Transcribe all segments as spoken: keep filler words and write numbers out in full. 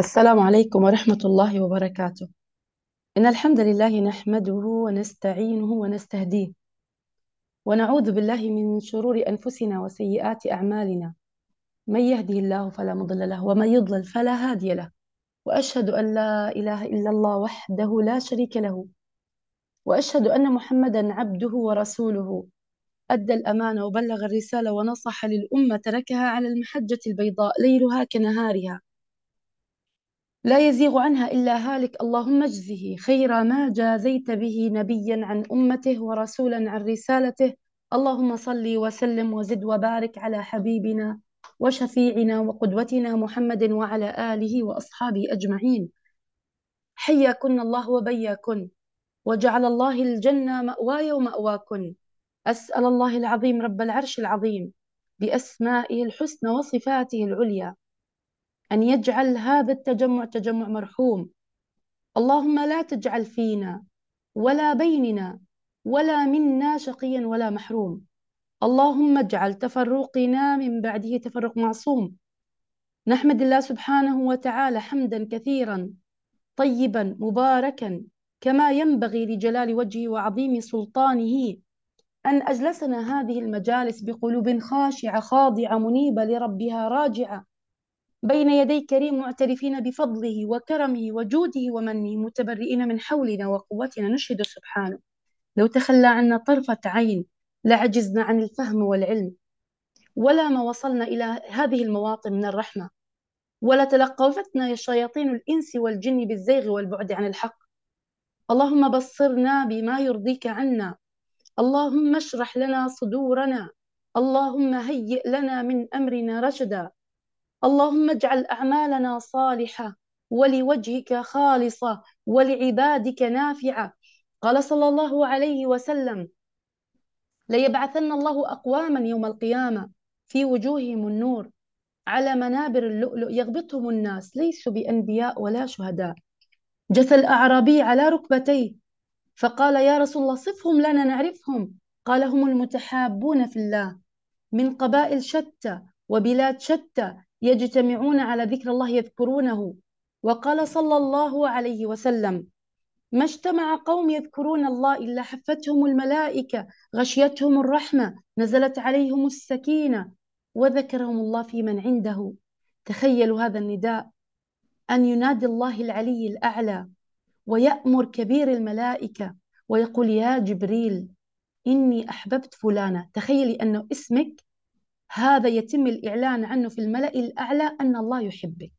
السلام عليكم ورحمة الله وبركاته. إن الحمد لله نحمده ونستعينه ونستهديه، ونعوذ بالله من شرور أنفسنا وسيئات أعمالنا. من يهده الله فلا مضل له، ومن يضلل فلا هادي له. وأشهد أن لا إله إلا الله وحده لا شريك له، وأشهد أن محمدا عبده ورسوله. أدى الأمانة وبلغ الرسالة ونصح للأمة، تركها على المحجة البيضاء ليلها كنهارها، لا يزيغ عنها إلا هالك. اللهم اجزه خير ما جازيت به نبيا عن أمته ورسولا عن رسالته. اللهم صل وسلم وزد وبارك على حبيبنا وشفيعنا وقدوتنا محمد وعلى آله وأصحابه أجمعين. حياكن الله وبياكن، وجعل الله الجنة مأواي ومأواكن. أسأل الله العظيم رب العرش العظيم بأسمائه الحسنى وصفاته العليا أن يجعل هذا التجمع تجمع مرحوم. اللهم لا تجعل فينا ولا بيننا ولا منا شقيا ولا محروم. اللهم اجعل تفرقنا من بعده تفرق معصوم. نحمد الله سبحانه وتعالى حمدا كثيرا طيبا مباركا، كما ينبغي لجلال وجهه وعظيم سلطانه، أن أجلسنا هذه المجالس بقلوب خاشعة خاضعة منيبة لربها راجعة بين يدي كريم، معترفين بفضله وكرمه وجوده ومنه، متبرئين من حولنا وقوتنا. نشهد سبحانه لو تخلى عنا طرفة عين لعجزنا عن الفهم والعلم، ولا ما وصلنا إلى هذه المواطن من الرحمة، ولا تلقفتنا شياطين الإنس والجن بالزيغ والبعد عن الحق. اللهم بصرنا بما يرضيك عنا، اللهم اشرح لنا صدورنا، اللهم هيئ لنا من أمرنا رشدا. اللهم اجعل أعمالنا صالحة ولوجهك خالصة ولعبادك نافعة. قال صلى الله عليه وسلم: ليبعثن الله أقواما يوم القيامة في وجوههم النور على منابر اللؤلؤ يغبطهم الناس، ليسوا بأنبياء ولا شهداء. جثى الأعرابي على ركبتيه فقال: يا رسول الله صفهم لنا نعرفهم. قال: هم المتحابون في الله من قبائل شتى وبلاد شتى، يجتمعون على ذكر الله يذكرونه. وقال صلى الله عليه وسلم: ما اجتمع قوم يذكرون الله إلا حفتهم الملائكة، غشيتهم الرحمة، نزلت عليهم السكينة، وذكرهم الله في من عنده. تخيلوا هذا النداء، أن ينادي الله العلي الأعلى ويأمر كبير الملائكة ويقول: يا جبريل إني أحببت فلانة. تخيلي أنه اسمك هذا يتم الإعلان عنه في الملأ الأعلى أن الله يحبك.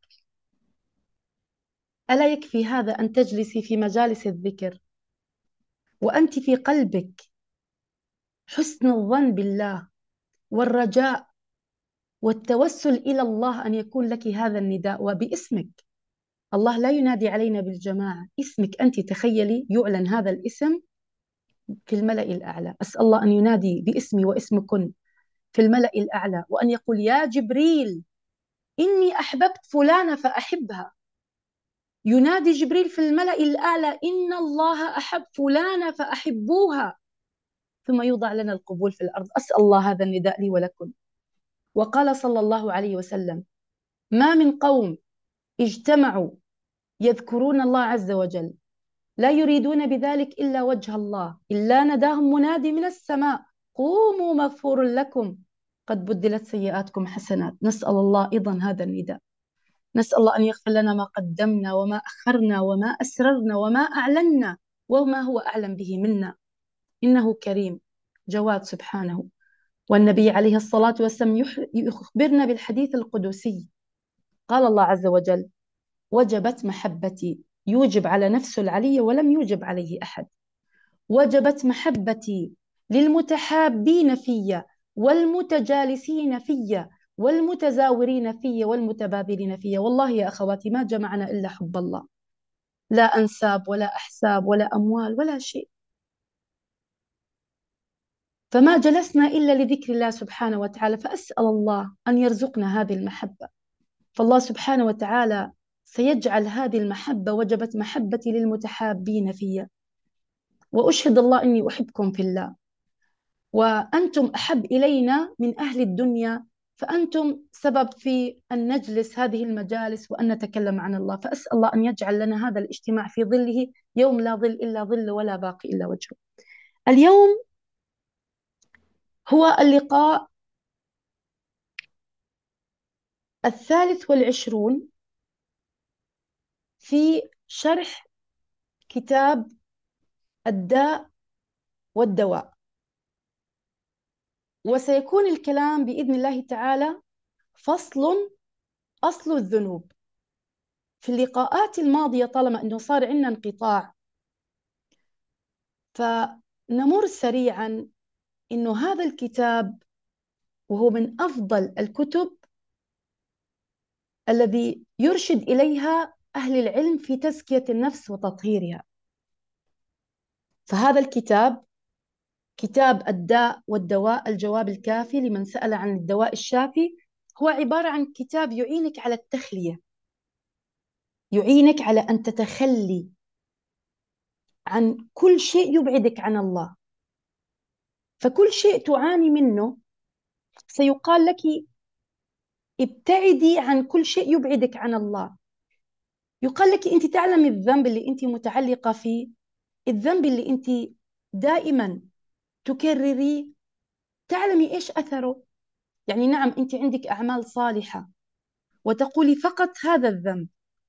ألا يكفي هذا أن تجلسي في مجالس الذكر وأنت في قلبك حسن الظن بالله والرجاء والتوسل إلى الله أن يكون لك هذا النداء وباسمك؟ الله لا ينادي علينا بالجماعة، اسمك أنت. تخيلي يعلن هذا الاسم في الملأ الأعلى. أسأل الله أن ينادي باسمي واسمكن في الملأ الأعلى، وأن يقول: يا جبريل إني أحببت فلانة فأحبها. ينادي جبريل في الملأ الأعلى: إن الله أحب فلانة فأحبوها. ثم يوضع لنا القبول في الأرض. أسأل الله هذا النداء لي ولكم. وقال صلى الله عليه وسلم: ما من قوم اجتمعوا يذكرون الله عز وجل لا يريدون بذلك إلا وجه الله إلا نداهم منادي من السماء: قوموا مغفور لكم قد بدلت سيئاتكم حسنات. نسأل الله أيضا هذا النداء. نسأل الله أن يغفر لنا ما قدمنا وما أخرنا وما أسررنا وما أعلنا وما هو أعلم به منا، إنه كريم جواد سبحانه. والنبي عليه الصلاة والسلام يخبرنا بالحديث القدسي. قال الله عز وجل: وجبت محبتي، يوجب على نفسه العلي ولم يوجب عليه أحد. وجبت محبتي للمتحابين في والمتجالسين في والمتزاورين في والمتبادلين في. والله يا أخواتي ما جمعنا إلا حب الله، لا أنساب ولا أحساب ولا أموال ولا شيء. فما جلسنا إلا لذكر الله سبحانه وتعالى. فأسأل الله أن يرزقنا هذه المحبة، فالله سبحانه وتعالى سيجعل هذه المحبة. وجبت محبتي للمتحابين في، وأشهد الله إني أحبكم في الله، وأنتم أحب إلينا من أهل الدنيا فأنتم سبب في أن نجلس هذه المجالس وأن نتكلم عن الله. فأسأل الله أن يجعل لنا هذا الاجتماع في ظله يوم لا ظل إلا ظل ولا باقي إلا وجهه. اليوم هو اللقاء الثالث والعشرون في شرح كتاب الداء والدواء، وسيكون الكلام بإذن الله تعالى فصل أصل الذنوب. في اللقاءات الماضية طالما أنه صار عندنا انقطاع، فنمر سريعا أنه هذا الكتاب وهو من أفضل الكتب الذي يرشد إليها أهل العلم في تزكية النفس وتطهيرها. فهذا الكتاب كتاب الداء والدواء، الجواب الكافي لمن سأل عن الدواء الشافي، هو عبارة عن كتاب يعينك على التخلية، يعينك على أن تتخلي عن كل شيء يبعدك عن الله. فكل شيء تعاني منه سيقال لك ابتعدي عن كل شيء يبعدك عن الله. يقال لك أنت تعلمي الذنب اللي أنت متعلقة فيه، الذنب اللي أنت دائما تكرريه، تعلمي إيش أثره. يعني نعم أنت عندك أعمال صالحة وتقولي فقط هذا الذنب،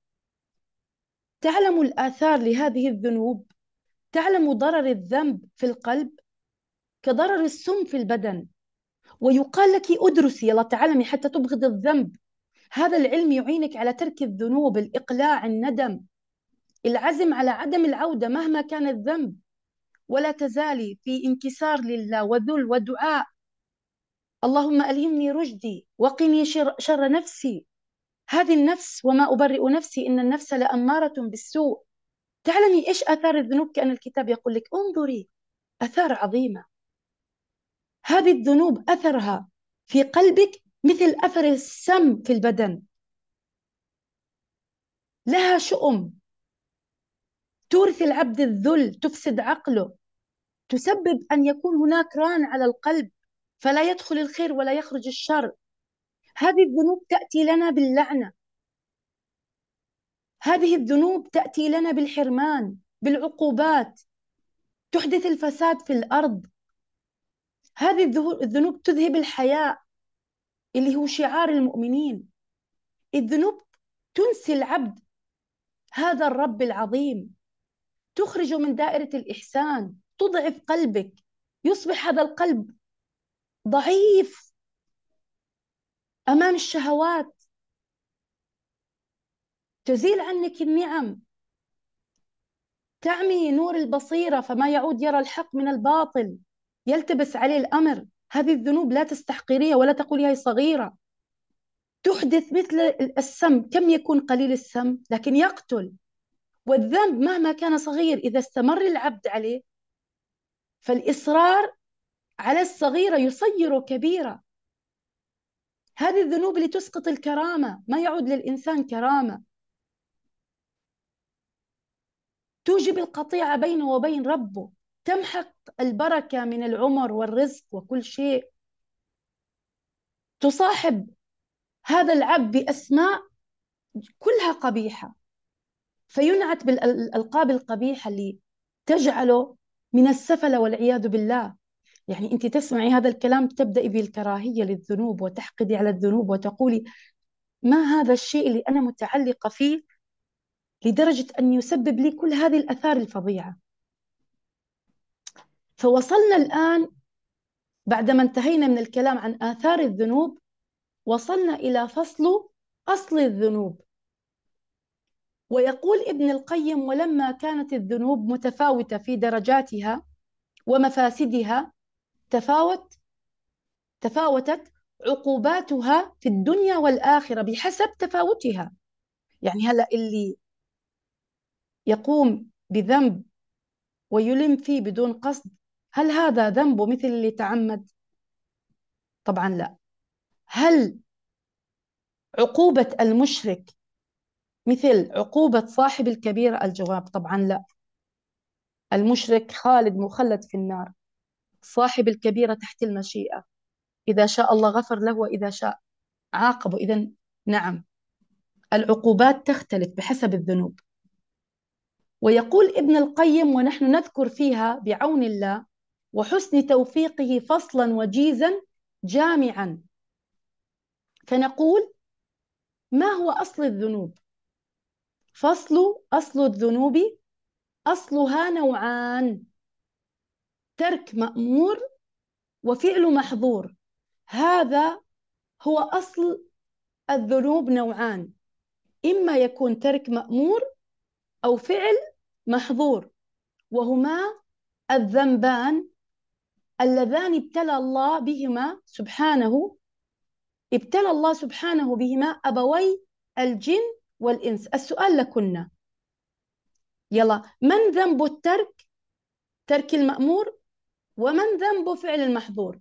تعلم الآثار لهذه الذنوب، تعلم ضرر الذنب في القلب كضرر السم في البدن. ويقال لك أدرسي، يلا تعلمي حتى تبغض الذنب. هذا العلم يعينك على ترك الذنوب، الإقلاع، الندم، العزم على عدم العودة مهما كان الذنب، ولا تزالي في انكسار لله وذل ودعاء. اللهم ألهمني رشدي وقني شر, شر نفسي. هذه النفس وما أبرئ نفسي إن النفس لأمارة بالسوء. تعلمي إيش آثار الذنوب؟ كأن الكتاب يقول لك انظري، آثار عظيمة. هذه الذنوب أثرها في قلبك مثل أثر السم في البدن، لها شؤم، تورث العبد الذل، تفسد عقله، تسبب أن يكون هناك ران على القلب فلا يدخل الخير ولا يخرج الشر. هذه الذنوب تأتي لنا باللعنة، هذه الذنوب تأتي لنا بالحرمان، بالعقوبات، تحدث الفساد في الأرض. هذه الذنوب تذهب الحياء اللي هو شعار المؤمنين. الذنوب تنسي العبد هذا الرب العظيم، تخرج من دائرة الإحسان، تضعف قلبك، يصبح هذا القلب ضعيف أمام الشهوات، تزيل عنك النعم، تعمي نور البصيرة فما يعود يرى الحق من الباطل، يلتبس عليه الأمر. هذه الذنوب لا تستحقريها ولا تقولي هي صغيرة، تحدث مثل السم. كم يكون قليل السم لكن يقتل. والذنب مهما كان صغير إذا استمر العبد عليه، فالإصرار على الصغيرة يصير كبيرة. هذه الذنوب اللي تسقط الكرامة، ما يعود للإنسان كرامة، توجب القطيعة بينه وبين ربه، تمحق البركة من العمر والرزق وكل شيء، تصاحب هذا العبد بأسماء كلها قبيحة، فينعت بالألقاب القبيحة اللي تجعله من السفل والعياذ بالله. يعني أنت تسمعي هذا الكلام تبدأي بالكراهية للذنوب وتحقدي على الذنوب وتقولي ما هذا الشيء اللي أنا متعلقة فيه لدرجة أن يسبب لي كل هذه الآثار الفظيعة. فوصلنا الآن بعدما انتهينا من الكلام عن آثار الذنوب، وصلنا إلى فصل أصل الذنوب. ويقول ابن القيم ولما كانت الذنوب متفاوتة في درجاتها ومفاسدها، تفاوت تفاوتت عقوباتها في الدنيا والآخرة بحسب تفاوتها. يعني هلأ اللي يقوم بذنب ويلم فيه بدون قصد، هل هذا ذنبه مثل اللي تعمد؟ طبعا لا. هل عقوبة المشرك مثل عقوبة صاحب الكبيرة؟ الجواب طبعا لا. المشرك خالد مخلد في النار، صاحب الكبيرة تحت المشيئة. إذا شاء الله غفر له وإذا شاء عاقبه. إذا نعم، العقوبات تختلف بحسب الذنوب. ويقول ابن القيم ونحن نذكر فيها بعون الله وحسن توفيقه فصلا وجيزا جامعا، فنقول: ما هو أصل الذنوب؟ فصل أصل الذنوب أصلها نوعان: ترك مأمور وفعل محظور. هذا هو أصل الذنوب، نوعان: إما يكون ترك مأمور أو فعل محظور، وهما الذنبان اللذان ابتلى الله بهما سبحانه ابتلى الله سبحانه بهما أبوي الجن والإنس. السؤال لكنا، يلا، من ذنب الترك، ترك المأمور، ومن ذنب فعل المحظور؟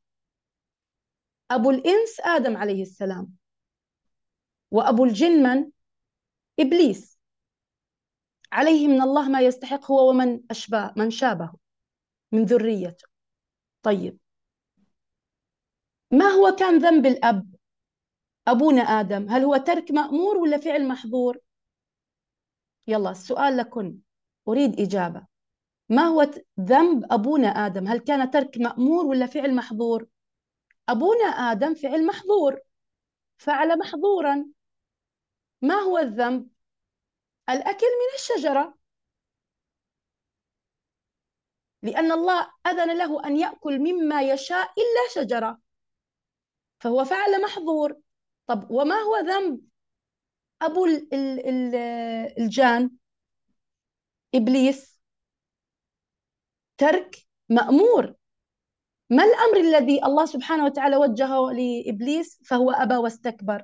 أبو الإنس آدم عليه السلام، وأبو الجن من؟ إبليس، عليه من الله ما يستحق هو ومن أشباه من شابه من ذريته. طيب، ما هو كان ذنب الأب أبونا آدم؟ هل هو ترك مأمور ولا فعل محظور؟ يلا، السؤال لكن، أريد إجابة. ما هو ذنب أبونا آدم؟ هل كان ترك مأمور ولا فعل محظور؟ أبونا آدم فعل محظور، فعل محظورا. ما هو الذنب؟ الأكل من الشجرة، لأن الله أذن له أن يأكل مما يشاء إلا شجرة، فهو فعل محظور. طب وما هو ذنب أبو ال ال ال الجان إبليس؟ ترك مأمور. ما الأمر الذي الله سبحانه وتعالى وجهه لإبليس فهو أبى واستكبر؟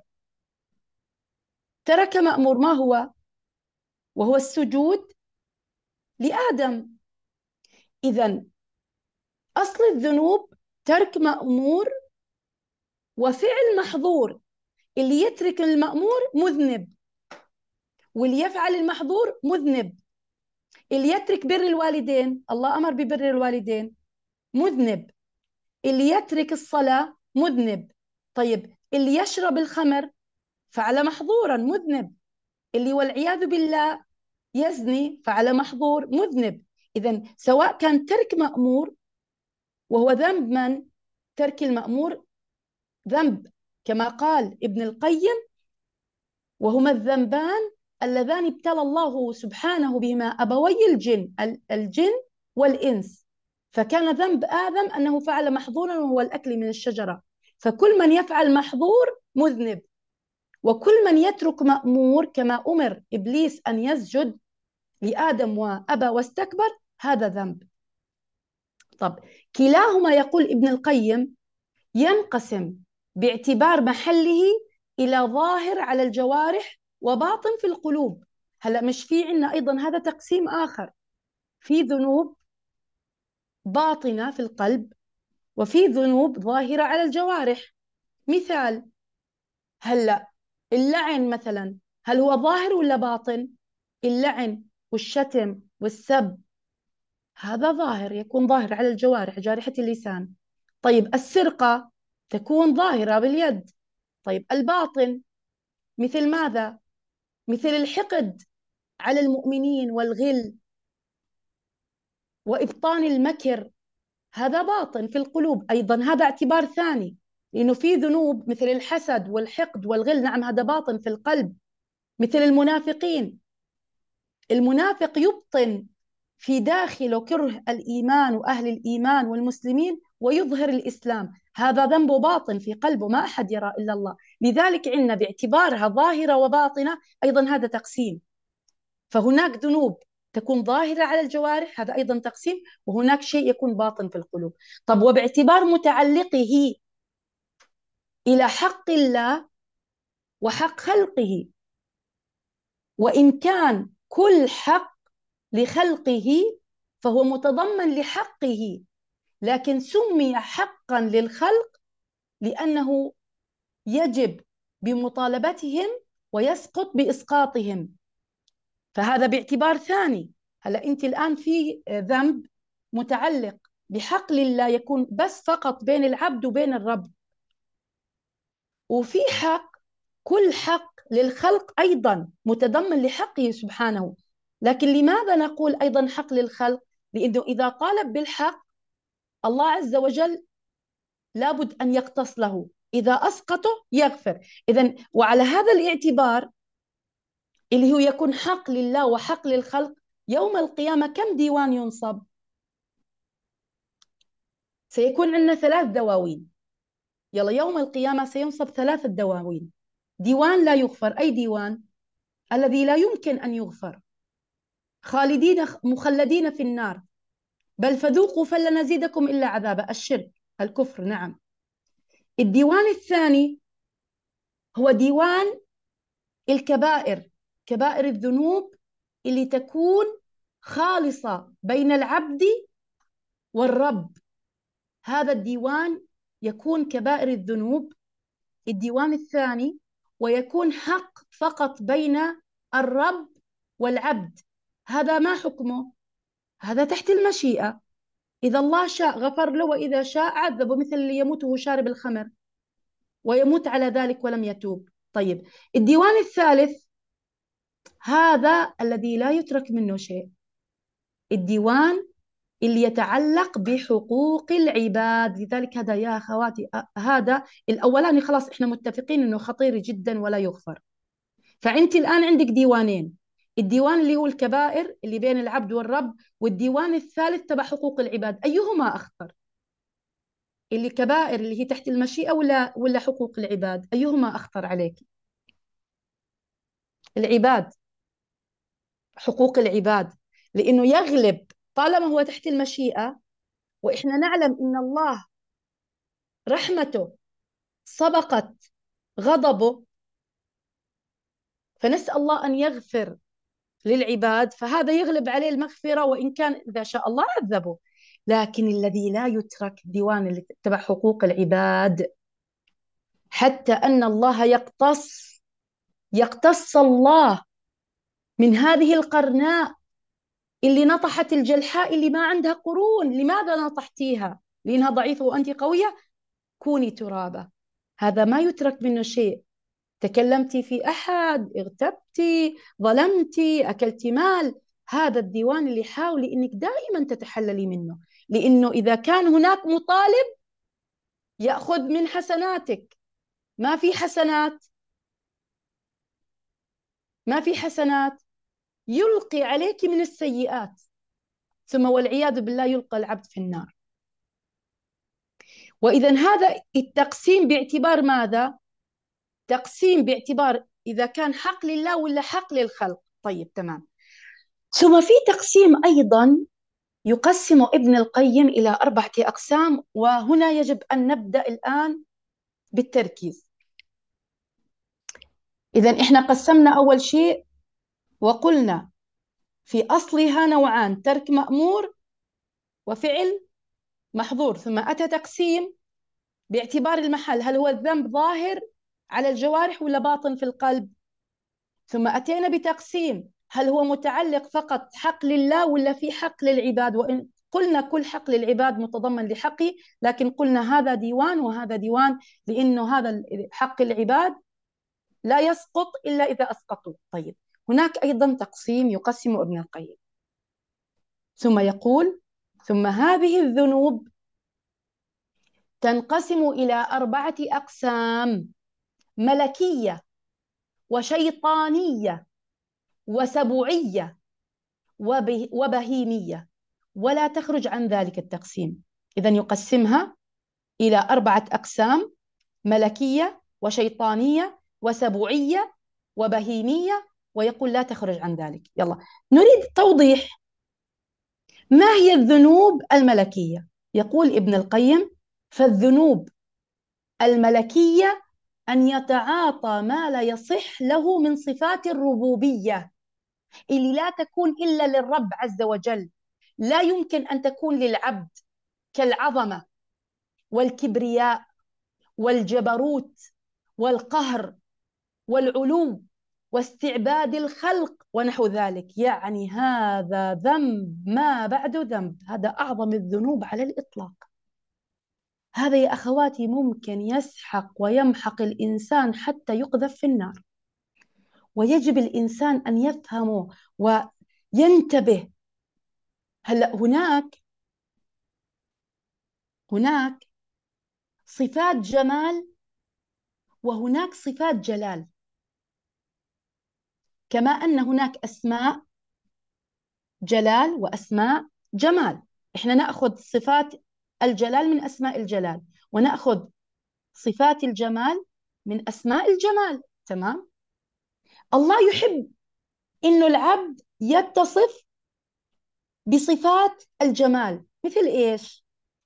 ترك مأمور، ما هو؟ وهو السجود لآدم. إذن أصل الذنوب ترك مأمور وفعل محظور. اللي يترك المأمور مذنب، واللي يفعل المحظور مذنب. اللي يترك بر الوالدين، الله أمر ببر الوالدين، مذنب. اللي يترك الصلاة مذنب. طيب، اللي يشرب الخمر فعل محظورا، مذنب. اللي والعياذ بالله يزني فعل محظور، مذنب. إذن سواء كان ترك مأمور، وهو ذنب من؟ ترك المأمور ذنب كما قال ابن القيم: وهما الذنبان اللذان ابتلى الله سبحانه بهما أبوي الجن الجن والإنس. فكان ذنب آدم أنه فعل محظورا وهو الأكل من الشجرة، فكل من يفعل محظور مذنب، وكل من يترك مأمور كما أمر إبليس أن يسجد لآدم وأبى واستكبر هذا ذنب. طب كلاهما، يقول ابن القيم، ينقسم باعتبار محله إلى ظاهر على الجوارح وباطن في القلوب. هلأ مش في عنا أيضا هذا تقسيم آخر، في ذنوب باطنة في القلب وفي ذنوب ظاهرة على الجوارح. مثال، هلأ اللعن مثلا، هل هو ظاهر ولا باطن؟ اللعن والشتم والسب هذا ظاهر، يكون ظاهر على الجوارح، جارحة اللسان. طيب السرقة تكون ظاهرة باليد. طيب الباطن مثل ماذا؟ مثل الحقد على المؤمنين والغل وإبطان المكر، هذا باطن في القلوب أيضا، هذا اعتبار ثاني، لأنه في ذنوب مثل الحسد والحقد والغل، نعم هذا باطن في القلب. مثل المنافقين، المنافق يبطن في داخله كره الإيمان وأهل الإيمان والمسلمين ويظهر الإسلام، هذا ذنبه باطن في قلبه، ما أحد يرى إلا الله. لذلك عندنا باعتبارها ظاهرة وباطنة أيضا هذا تقسيم. فهناك ذنوب تكون ظاهرة على الجوارح، هذا أيضا تقسيم، وهناك شيء يكون باطن في القلوب. طب وباعتبار متعلقه إلى حق الله وحق خلقه، وإن كان كل حق لخلقه فهو متضمن لحقه، لكن سمي حقا للخلق لأنه يجب بمطالبتهم ويسقط بإسقاطهم، فهذا باعتبار ثاني. هلا أنت الآن في ذنب متعلق بحقل الله يكون بس فقط بين العبد وبين الرب، وفي حق، كل حق للخلق أيضا متضمن لحقه سبحانه. لكن لماذا نقول أيضا حق للخلق؟ لأنه إذا طالب بالحق الله عز وجل لابد أن يقتص له، إذا أسقطه يغفر. إذن وعلى هذا الاعتبار اللي هو يكون حق لله وحق للخلق، يوم القيامة كم ديوان ينصب؟ سيكون عندنا ثلاث دواوين. يلا يوم القيامة سينصب ثلاثة دواوين. ديوان لا يغفر، أي ديوان؟ الذي لا يمكن أن يغفر، خالدين مخلدين في النار، بل فذوقوا فلن نزيدكم إلا عذابا، الشرك، الكفر. نعم. الديوان الثاني هو ديوان الكبائر، كبائر الذنوب اللي تكون خالصة بين العبد والرب. هذا الديوان يكون كبائر الذنوب، الديوان الثاني، ويكون حق فقط بين الرب والعبد. هذا ما حكمه؟ هذا تحت المشيئة. إذا الله شاء غفر له، وإذا شاء عذبه، مثل اللي يموت وهو شارب الخمر ويموت على ذلك ولم يتوب. طيب الديوان الثالث هذا الذي لا يترك منه شيء، الديوان اللي يتعلق بحقوق العباد. لذلك هذا يا أخواتي، هذا الأولاني خلاص إحنا متفقين أنه خطير جدا ولا يغفر. فأنت الآن عندك ديوانين، الديوان اللي هو الكبائر اللي بين العبد والرب، والديوان الثالث تبع حقوق العباد. أيهما أخطر؟ اللي كبائر اللي هي تحت المشيئة، ولا ولا حقوق العباد؟ أيهما أخطر عليك؟ العباد، حقوق العباد، لأنه يغلب طالما هو تحت المشيئة. وإحنا نعلم إن الله رحمته سبقت غضبه، فنسأل الله أن يغفر للعباد، فهذا يغلب عليه المغفرة، وإن كان إذا شاء الله عذبه. لكن الذي لا يترك ديوان اللي تبع حقوق العباد، حتى أن الله يقتص يقتص الله من هذه القرناء اللي نطحت الجلحاء اللي ما عندها قرون. لماذا نطحتيها؟ لأنها ضعيفة وأنت قوية، كوني ترابة. هذا ما يترك منه شيء. تكلمتي في أحد، اغتبتي، ظلمتي، أكلتي مال، هذا الديوان اللي حاولي إنك دائما تتحللي منه. لأنه إذا كان هناك مطالب يأخذ من حسناتك، ما في حسنات، ما في حسنات، يلقي عليك من السيئات، ثم والعياذ بالله يلقى العبد في النار. وإذا هذا التقسيم باعتبار ماذا؟ تقسيم باعتبار إذا كان حق لله ولا حق للخلق. طيب تمام. ثم في تقسيم أيضا يقسم ابن القيم إلى أربعة أقسام، وهنا يجب أن نبدأ الآن بالتركيز. إذا إحنا قسمنا أول شيء وقلنا في أصلها نوعان، ترك مأمور وفعل محظور. ثم أتى تقسيم باعتبار المحل، هل هو الذنب ظاهر على الجوارح ولا باطن في القلب. ثم أتينا بتقسيم، هل هو متعلق فقط حق لله ولا في حق للعباد. وإن قلنا كل حق للعباد متضمن لحقي، لكن قلنا هذا ديوان وهذا ديوان، لأنه هذا حق العباد لا يسقط إلا إذا أسقطوا. طيب هناك أيضا تقسيم يقسم ابن القيم، ثم يقول: ثم هذه الذنوب تنقسم إلى أربعة أقسام: ملكية، وشيطانية، وسبوعية، وبهيمية، ولا تخرج عن ذلك التقسيم. إذن يقسمها إلى أربعة أقسام: ملكية، وشيطانية، وسبوعية، وبهيمية، ويقول لا تخرج عن ذلك. يلا نريد توضيح ما هي الذنوب الملكية. يقول ابن القيم: فالذنوب الملكية أن يتعاطى ما لا يصح له من صفات الربوبية، اللي لا تكون إلا للرب عز وجل، لا يمكن أن تكون للعبد، كالعظمة والكبرياء والجبروت والقهر والعلو واستعباد الخلق ونحو ذلك. يعني هذا ذنب ما بعده ذنب، هذا أعظم الذنوب على الإطلاق. هذا يا أخواتي ممكن يسحق ويمحق الإنسان حتى يقذف في النار. ويجب الإنسان أن يفهمه وينتبه. هلأ هناك هناك صفات جمال وهناك صفات جلال، كما أن هناك أسماء جلال وأسماء جمال. إحنا نأخذ صفات الجلال من أسماء الجلال، ونأخذ صفات الجمال من أسماء الجمال. تمام. الله يحب إنه العبد يتصف بصفات الجمال. مثل إيش؟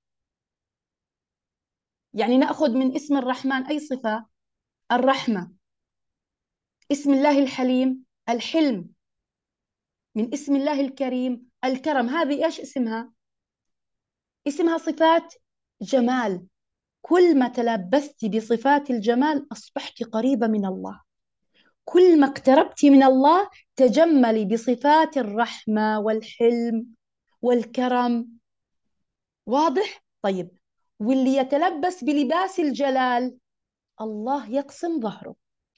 يعني نأخذ من اسم الرحمن أي صفة؟ الرحمة. اسم الله الحليم الحلم. من اسم الله الكريم الكرم. هذه إيش اسمها؟ اسمها صفات جمال. كل ما تلبست بصفات الجمال أصبحت قريبة من الله، كل ما اقتربت من الله تجملي بصفات الرحمة والحلم والكرم. واضح؟ طيب، واللي يتلبس بلباس الجلال الله يقسم ظهره.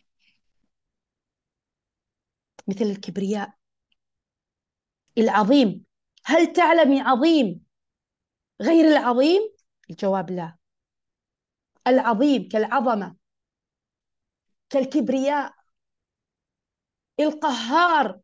مثل الكبرياء، العظيم. هل تعلمي عظيم غير العظيم؟ الجواب لا. العظيم كالعظمة، كالكبرياء، القهار،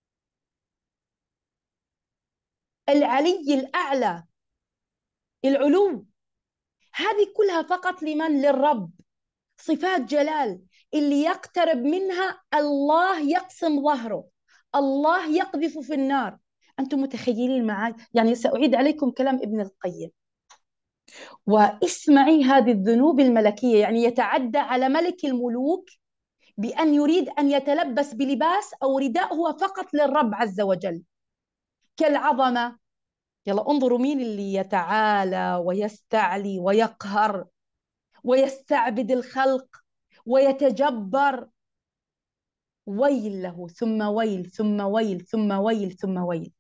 العلي الأعلى، العلو. هذه كلها فقط لمن؟ للرب. صفات جلال اللي يقترب منها الله يقسم ظهره، الله يقذف في النار. أنتم متخيلين معي؟ يعني سأعيد عليكم كلام ابن القيم. واسمعي هذه الذنوب الملكية، يعني يتعدى على ملك الملوك بأن يريد أن يتلبس بلباس أو رداء هو فقط للرب عز وجل، كالعظمة. يلا انظروا مين اللي يتعالى ويستعلي ويقهر ويستعبد الخلق ويتجبر. ويل له ثم ويل ثم ويل ثم ويل ثم ويل.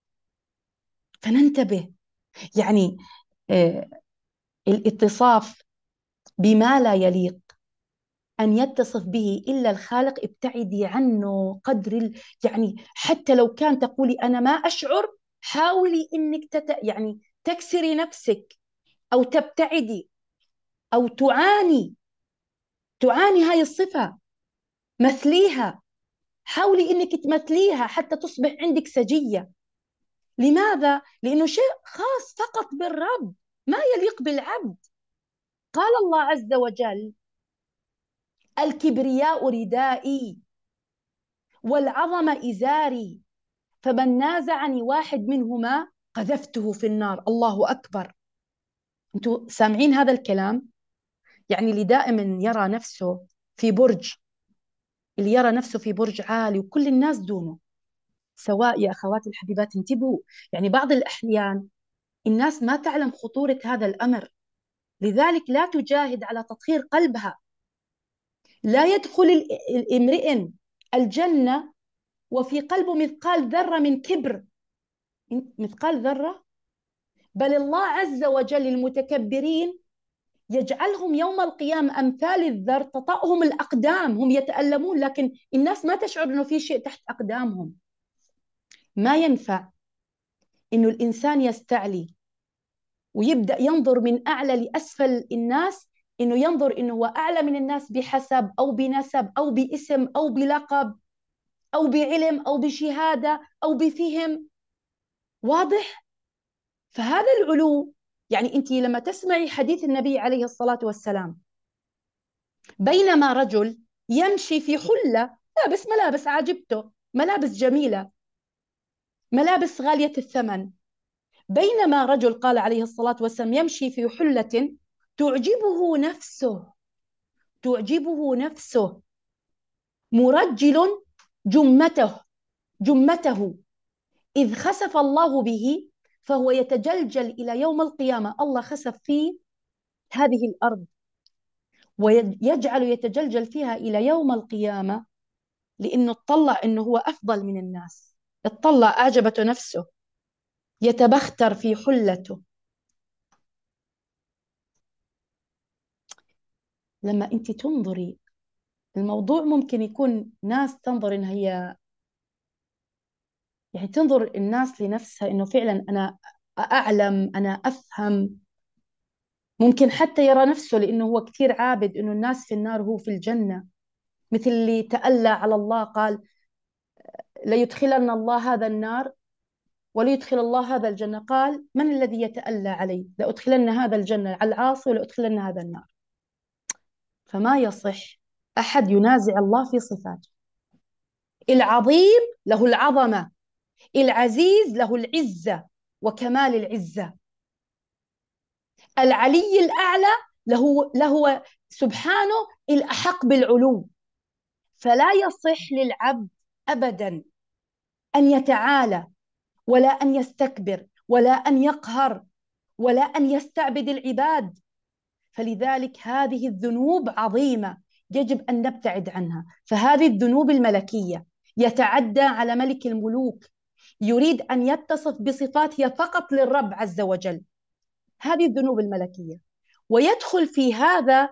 فننتبه. يعني آه الاتصاف بما لا يليق أن يتصف به إلا الخالق ابتعدي عنه قدر ال... يعني حتى لو كان تقولي أنا ما أشعر، حاولي إنك تت... يعني تكسري نفسك أو تبتعدي أو تعاني تعاني هاي الصفة، مثليها. حاولي إنك تمثليها حتى تصبح عندك سجية. لماذا؟ لأنه شيء خاص فقط بالرب، ما يليق بالعبد. قال الله عز وجل الكبرياء ردائي والعظمة إزاري، فمن نازعني واحد منهما قذفته في النار. الله أكبر. أنتوا سامعين هذا الكلام؟ يعني اللي دائما يرى نفسه في برج، اللي يرى نفسه في برج عالي وكل الناس دونه، سواء يا أخواتي الحبيبات انتبهوا. يعني بعض الأحيان الناس ما تعلم خطورة هذا الأمر، لذلك لا تجاهد على تطهير قلبها. لا يدخل الامرئ الجنة وفي قلبه مثقال ذرة من كبر. مثقال ذرة. بل الله عز وجل المتكبرين يجعلهم يوم القيامة أمثال الذر تطأهم الأقدام، هم يتألمون لكن الناس ما تشعر أنه في شيء تحت أقدامهم. ما ينفع أنه الإنسان يستعلي ويبدأ ينظر من أعلى لأسفل الناس، إنه ينظر إنه هو أعلى من الناس بحسب أو بنسب أو باسم أو بلقب أو بعلم أو بشهادة أو بفهم. واضح؟ فهذا العلو، يعني أنت لما تسمعي حديث النبي عليه الصلاة والسلام، بينما رجل يمشي في حلة، لابس ملابس عاجبته، ملابس جميلة، ملابس غالية الثمن، بينما رجل قال عليه الصلاة والسلام يمشي في حلة تعجبه نفسه، تعجبه نفسه، مرجل جمته جمته إذ خسف الله به فهو يتجلجل إلى يوم القيامة. الله خسف فيه هذه الأرض ويجعل يتجلجل فيها إلى يوم القيامة. لأنه اطلع إنه هو أفضل من الناس، اطلع أعجبته نفسه، يتبختر في حلته. لما أنت تنظري الموضوع، ممكن يكون ناس تنظر إن هي، يعني تنظر الناس لنفسها إنه فعلا أنا أعلم، أنا أفهم. ممكن حتى يرى نفسه لأنه هو كثير عابد إنه الناس في النار وهو في الجنة، مثل اللي تألى على الله قال ليدخلن الله هذا النار وليدخل الله هذا الجنة، قال من الذي يتألى علي؟ لأدخلن هذا الجنة على العاصي ولأدخلن هذا النار. فما يصح أحد ينازع الله في صفاته. العظيم له العظمة، العزيز له العزة وكمال العزة، العلي الأعلى له له سبحانه الأحق بالعلو. فلا يصح للعبد أبدا أن يتعالى، ولا أن يستكبر، ولا أن يقهر، ولا أن يستعبد العباد. فلذلك هذه الذنوب عظيمة، يجب أن نبتعد عنها. فهذه الذنوب الملكية، يتعدى على ملك الملوك، يريد أن يتصف بصفات هي فقط للرب عز وجل، هذه الذنوب الملكية. ويدخل في هذا،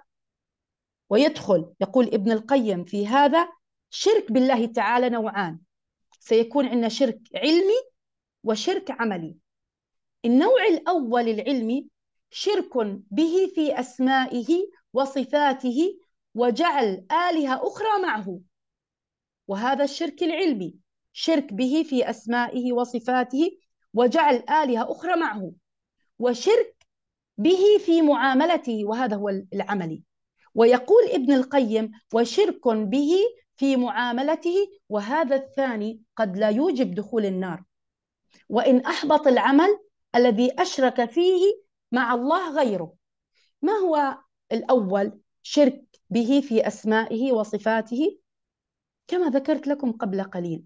ويدخل يقول ابن القيم في هذا شرك بالله تعالى نوعان، سيكون عندنا شرك علمي وشرك عملي. النوع الأول العلمي شرك به في أسمائه وصفاته وجعل آلهة أخرى معه، وهذا الشرك العلمي، شرك به في أسمائه وصفاته وجعل آلهة أخرى معه. وشرك به في معاملته، وهذا هو العملي. ويقول ابن القيم وشرك به في معاملته، وهذا الثاني قد لا يوجب دخول النار، وإن أحبط العمل الذي أشرك فيه مع الله غيره. ما هو الأول؟ شرك به في أسمائه وصفاته، كما ذكرت لكم قبل قليل،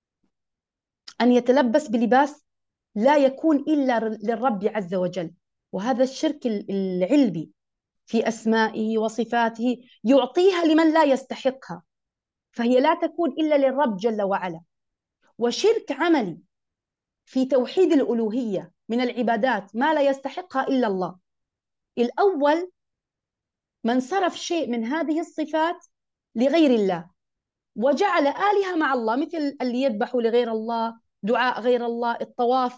أن يتلبس بلباس لا يكون إلا للرب عز وجل، وهذا الشرك العلمي في أسمائه وصفاته، يعطيها لمن لا يستحقها، فهي لا تكون إلا للرب جل وعلا. وشرك عملي في توحيد الألوهية من العبادات ما لا يستحقها إلا الله. الأول من صرف شيء من هذه الصفات لغير الله وجعل آلهة مع الله، مثل اللي يذبحوا لغير الله، دعاء غير الله، الطواف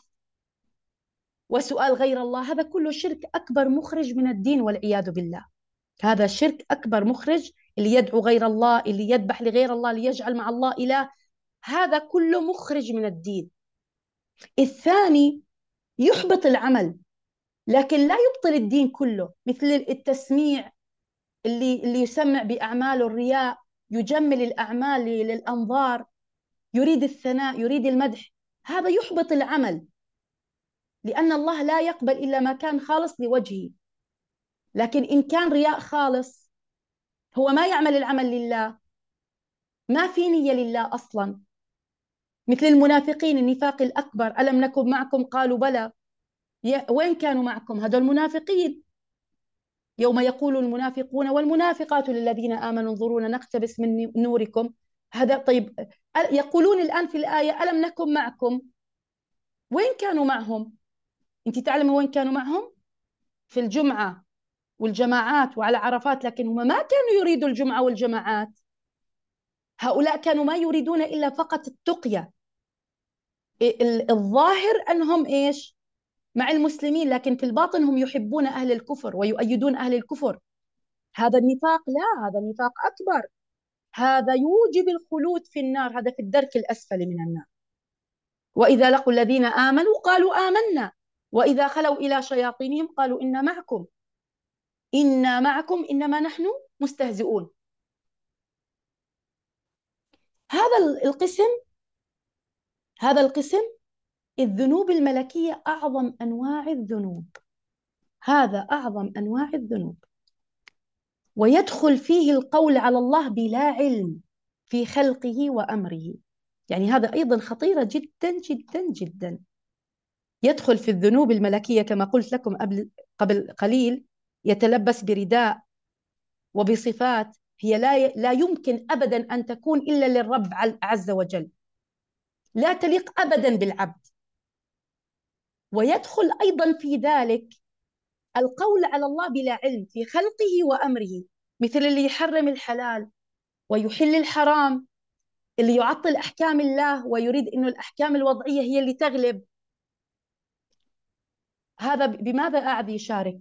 وسؤال غير الله، هذا كله شرك أكبر مخرج من الدين والعياذ بالله. هذا شرك أكبر مخرج، اللي يدعو غير الله، اللي يذبح لغير الله، اللي يجعل مع الله إله، هذا كله مخرج من الدين. الثاني يحبط العمل لكن لا يبطل الدين كله، مثل التسميع، اللي اللي يسمع بأعمال الرياء، يجمل الأعمال للأنظار، يريد الثناء، يريد المدح، هذا يحبط العمل، لأن الله لا يقبل إلا ما كان خالص لوجهه. لكن إن كان رياء خالص، هو ما يعمل العمل لله، ما في نية لله أصلا، مثل المنافقين النفاق الأكبر، ألم نكن معكم قالوا بلى، وين كانوا معكم؟ هذول المنافقين. يوم يقول المنافقون والمنافقات للذين آمنوا انظرونا نقتبس من نوركم، هذا طيب. يقولون الآن في الآية ألم نكن معكم، وين كانوا معهم؟ أنت تعلم وين كانوا معهم؟ في الجمعة والجماعات وعلى عرفات، لكن هم ما كانوا يريدوا الجمعة والجماعات. هؤلاء كانوا ما يريدون إلا فقط التقية. الظاهر أنهم إيش؟ مع المسلمين، لكن في الباطن هم يحبون أهل الكفر ويؤيدون أهل الكفر. هذا النفاق، لا، هذا نفاق أكبر، هذا يوجب الخلود في النار، هذا في الدرك الأسفل من النار. وإذا لقوا الذين آمنوا قالوا آمنا وإذا خلوا إلى شياطينهم قالوا إنا معكم إنا معكم إنما نحن مستهزئون. هذا القسم هذا القسم الذنوب الملكية أعظم أنواع الذنوب، هذا أعظم أنواع الذنوب. ويدخل فيه القول على الله بلا علم في خلقه وأمره، يعني هذا أيضا خطيرة جدا جدا جدا. يدخل في الذنوب الملكية كما قلت لكم قبل قبل قليل، يتلبس برداء وبصفات هي لا لا يمكن أبدا أن تكون إلا للرب عز وجل، لا تليق أبدا بالعبد. ويدخل أيضا في ذلك القول على الله بلا علم في خلقه وأمره، مثل اللي يحرم الحلال ويحل الحرام، اللي يعطل أحكام الله ويريد أن الأحكام الوضعية هي اللي تغلب. هذا بماذا قاعد يشارك؟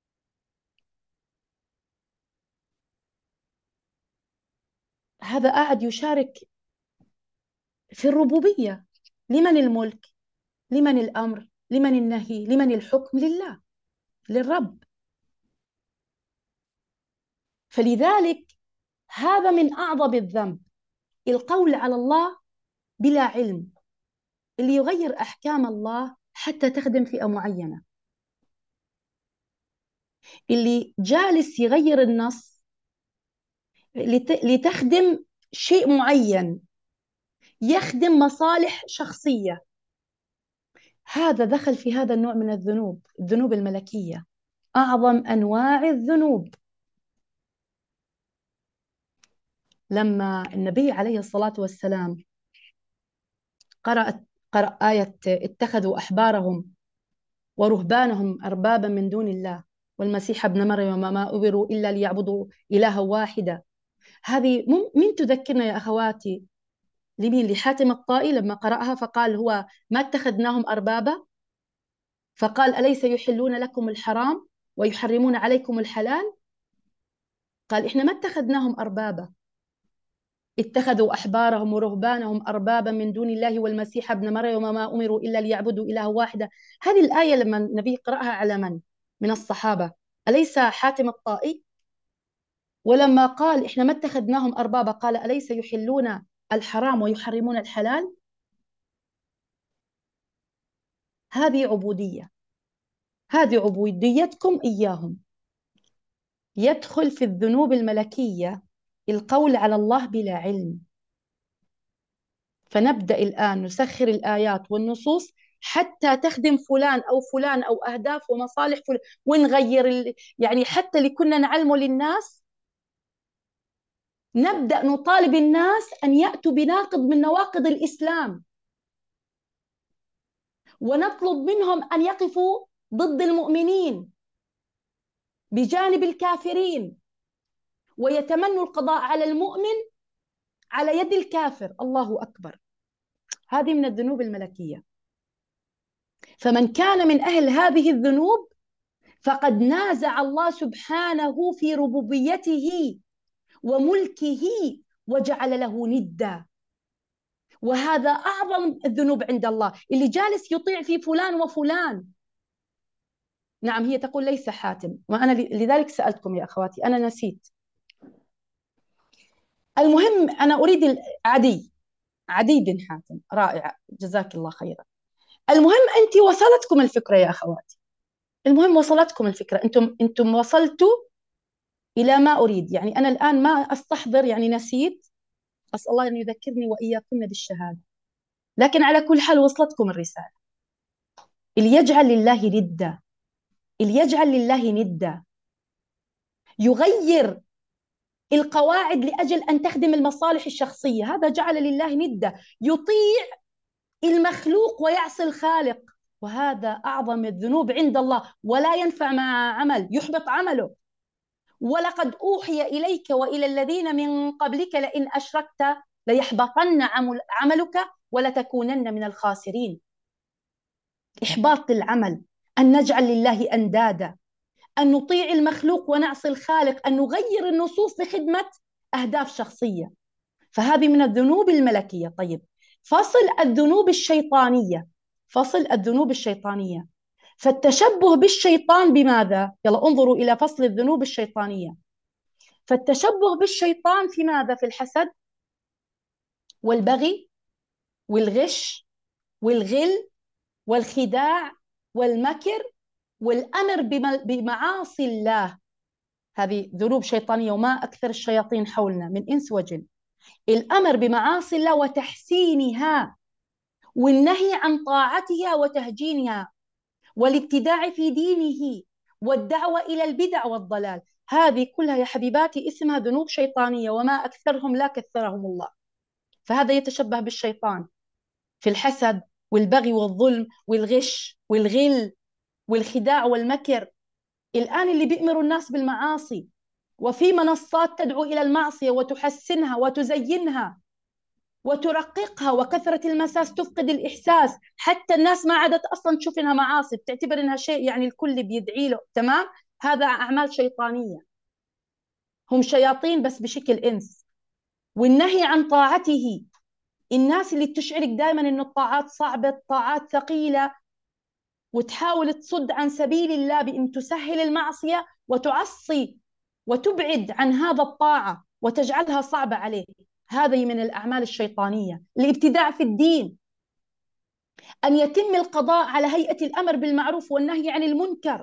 هذا قاعد يشارك في الربوبية. لمن الملك؟ لمن الأمر؟ لمن النهي؟ لمن الحكم؟ لله، للرب. فلذلك هذا من أعظم الذنب، القول على الله بلا علم، اللي يغير أحكام الله حتى تخدم فئة معينة، اللي جالس يغير النص لتخدم شيء معين، يخدم مصالح شخصية. هذا دخل في هذا النوع من الذنوب، الذنوب الملكية، أعظم أنواع الذنوب. لما النبي عليه الصلاة والسلام قرأ قرأ آية اتخذوا أحبارهم ورهبانهم أربابا من دون الله والمسيح ابن مريم وما أمروا إلا ليعبدوا إلها واحدا، هذه من تذكرنا يا أخواتي؟ لمين؟ لحاتم الطائي لما قرأها فقال هو ما اتخذناهم أربابا، فقال أليس يحلون لكم الحرام ويحرمون عليكم الحلال؟ قال إحنا ما اتخذناهم أربابا، اتخذوا أحبارهم ورهبانهم أربابا من دون الله والمسيح ابن مريم وما أمروا إلا ليعبدوا إله واحدة. هذه الآية لما النبي قرأها على من من الصحابة؟ أليس حاتم الطائي؟ ولما قال إحنا ما اتخذناهم أربابا قال أليس يحلون الحرام ويحرمون الحلال؟ هذه عبودية، هذه عبوديتكم إياهم. يدخل في الذنوب الملكية القول على الله بلا علم. فنبدأ الآن نسخر الآيات والنصوص حتى تخدم فلان أو فلان أو أهداف ومصالح فلان، ونغير ال... يعني حتى اللي كنا نعلمه للناس نبدأ نطالب الناس أن يأتوا بناقض من نواقض الإسلام، ونطلب منهم أن يقفوا ضد المؤمنين بجانب الكافرين، ويتمنوا القضاء على المؤمن على يد الكافر. الله أكبر. هذه من الذنوب الملكية. فمن كان من أهل هذه الذنوب فقد نازع الله سبحانه في ربوبيته وملكه وجعل له ندا. وهذا أعظم الذنوب عند الله، اللي جالس يطيع في فلان وفلان. نعم، هي تقول ليس حاتم، وأنا لذلك سألتكم يا أخواتي، أنا نسيت. المهم أنا أريد عدي عدي بن حاتم. رائعة، جزاك الله خيرا. المهم أنت وصلتكم الفكرة يا أخواتي، المهم وصلتكم الفكرة، أنتم أنتم وصلتوا إلى ما أريد. يعني أنا الآن ما أستحضر، يعني نسيت. أسأل الله أن يذكرني وإياكم بالشهادة. لكن على كل حال وصلتكم الرسالة. اللي يجعل لله ندا، اللي يجعل لله ندا يغير القواعد لأجل أن تخدم المصالح الشخصية، هذا جعل لله ندا، يطيع المخلوق ويعصي الخالق. وهذا أعظم الذنوب عند الله، ولا ينفع مع عمل، يحبط عمله. ولقد أوحي إليك وإلى الذين من قبلك لئن أشركت ليحبطن عملك ولتكونن من الخاسرين. إحباط العمل، أن نجعل لله أندادا، أن نطيع المخلوق ونعصي الخالق، أن نغير النصوص لخدمة أهداف شخصية. فهذه من الذنوب الملكية. طيب، فصل الذنوب الشيطانية، فصل الذنوب الشيطانية. فالتشبه بالشيطان بماذا؟ يلا انظروا إلى فصل الذنوب الشيطانية. فالتشبه بالشيطان في ماذا؟ في الحسد والبغي والغش والغل والخداع والمكر والأمر بمعاصي الله. هذه ذنوب شيطانية، وما أكثر الشياطين حولنا من إنس وجن. الأمر بمعاصي الله وتحسينها، والنهي عن طاعتها وتهجينها، والابتداع في دينه، والدعوة إلى البدع والضلال. هذه كلها يا حبيباتي اسمها ذنوب شيطانية، وما أكثرهم لا كثرهم الله. فهذا يتشبه بالشيطان في الحسد والبغي والظلم والغش والغل والخداع والمكر. الآن اللي بيأمروا الناس بالمعاصي، وفي منصات تدعو إلى المعصية وتحسنها وتزينها وترققها، وكثرة المساس تفقد الإحساس، حتى الناس ما عادت أصلا تشوف إنها معاصي، بتعتبر إنها شيء يعني الكل بيدعي له. تمام؟ هذا أعمال شيطانية، هم شياطين بس بشكل إنس. والنهي عن طاعته، الناس اللي بتشعرك دائما إنه الطاعات صعبة، الطاعات ثقيلة، وتحاول تصد عن سبيل الله بأن تسهل المعصية وتعصي وتبعد عن هذا الطاعة وتجعلها صعبة عليه. هذه من الأعمال الشيطانية. الابتداع في الدين، أن يتم القضاء على هيئة الأمر بالمعروف والنهي عن المنكر،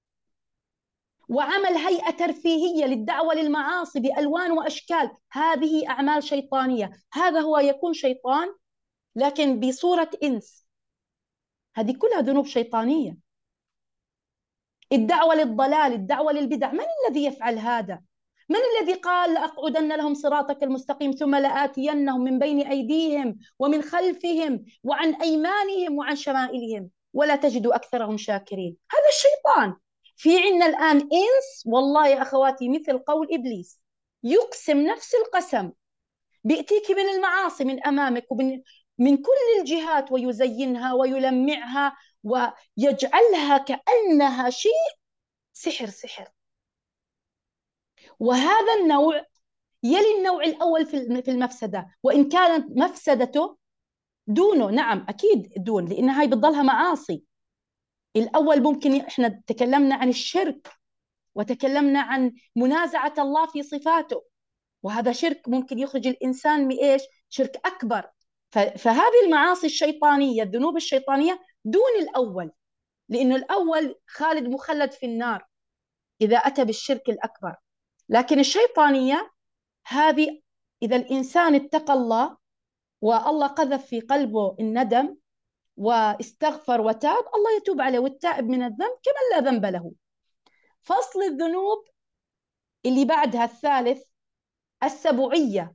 وعمل هيئة ترفيهية للدعوة للمعاصي بألوان وأشكال، هذه أعمال شيطانية. هذا هو يكون شيطان لكن بصورة إنس. هذه كلها ذنوب شيطانية. الدعوة للضلال، الدعوة للبدع، من الذي يفعل هذا؟ من الذي قال لأقعدن لهم صراطك المستقيم ثم لآتينهم من بين أيديهم ومن خلفهم وعن أيمانهم وعن شمائلهم ولا تجد أكثرهم شاكرين؟ هذا الشيطان. في عنا الآن إنس، والله يا أخواتي مثل قول إبليس، يقسم نفس القسم، بيأتيك من المعاصي من أمامك ومن من كل الجهات، ويزينها ويلمعها ويجعلها كأنها شيء سحر سحر. وهذا النوع يلي النوع الأول في المفسدة، وإن كانت مفسدته دونه، نعم أكيد دون، لأن هاي بتضلها معاصي. الأول ممكن إحنا تكلمنا عن الشرك وتكلمنا عن منازعة الله في صفاته، وهذا شرك ممكن يخرج الإنسان من إيش؟ شرك أكبر. فهذه المعاصي الشيطانية، الذنوب الشيطانية دون الأول، لأنه الأول خالد مخلد في النار إذا أتى بالشرك الأكبر. لكن الشيطانية هذه إذا الإنسان اتقى الله والله قذف في قلبه الندم واستغفر وتاب، الله يتوب عليه، والتائب من الذنب كمن لا ذنب له. فصل الذنوب اللي بعدها الثالث السبوعية.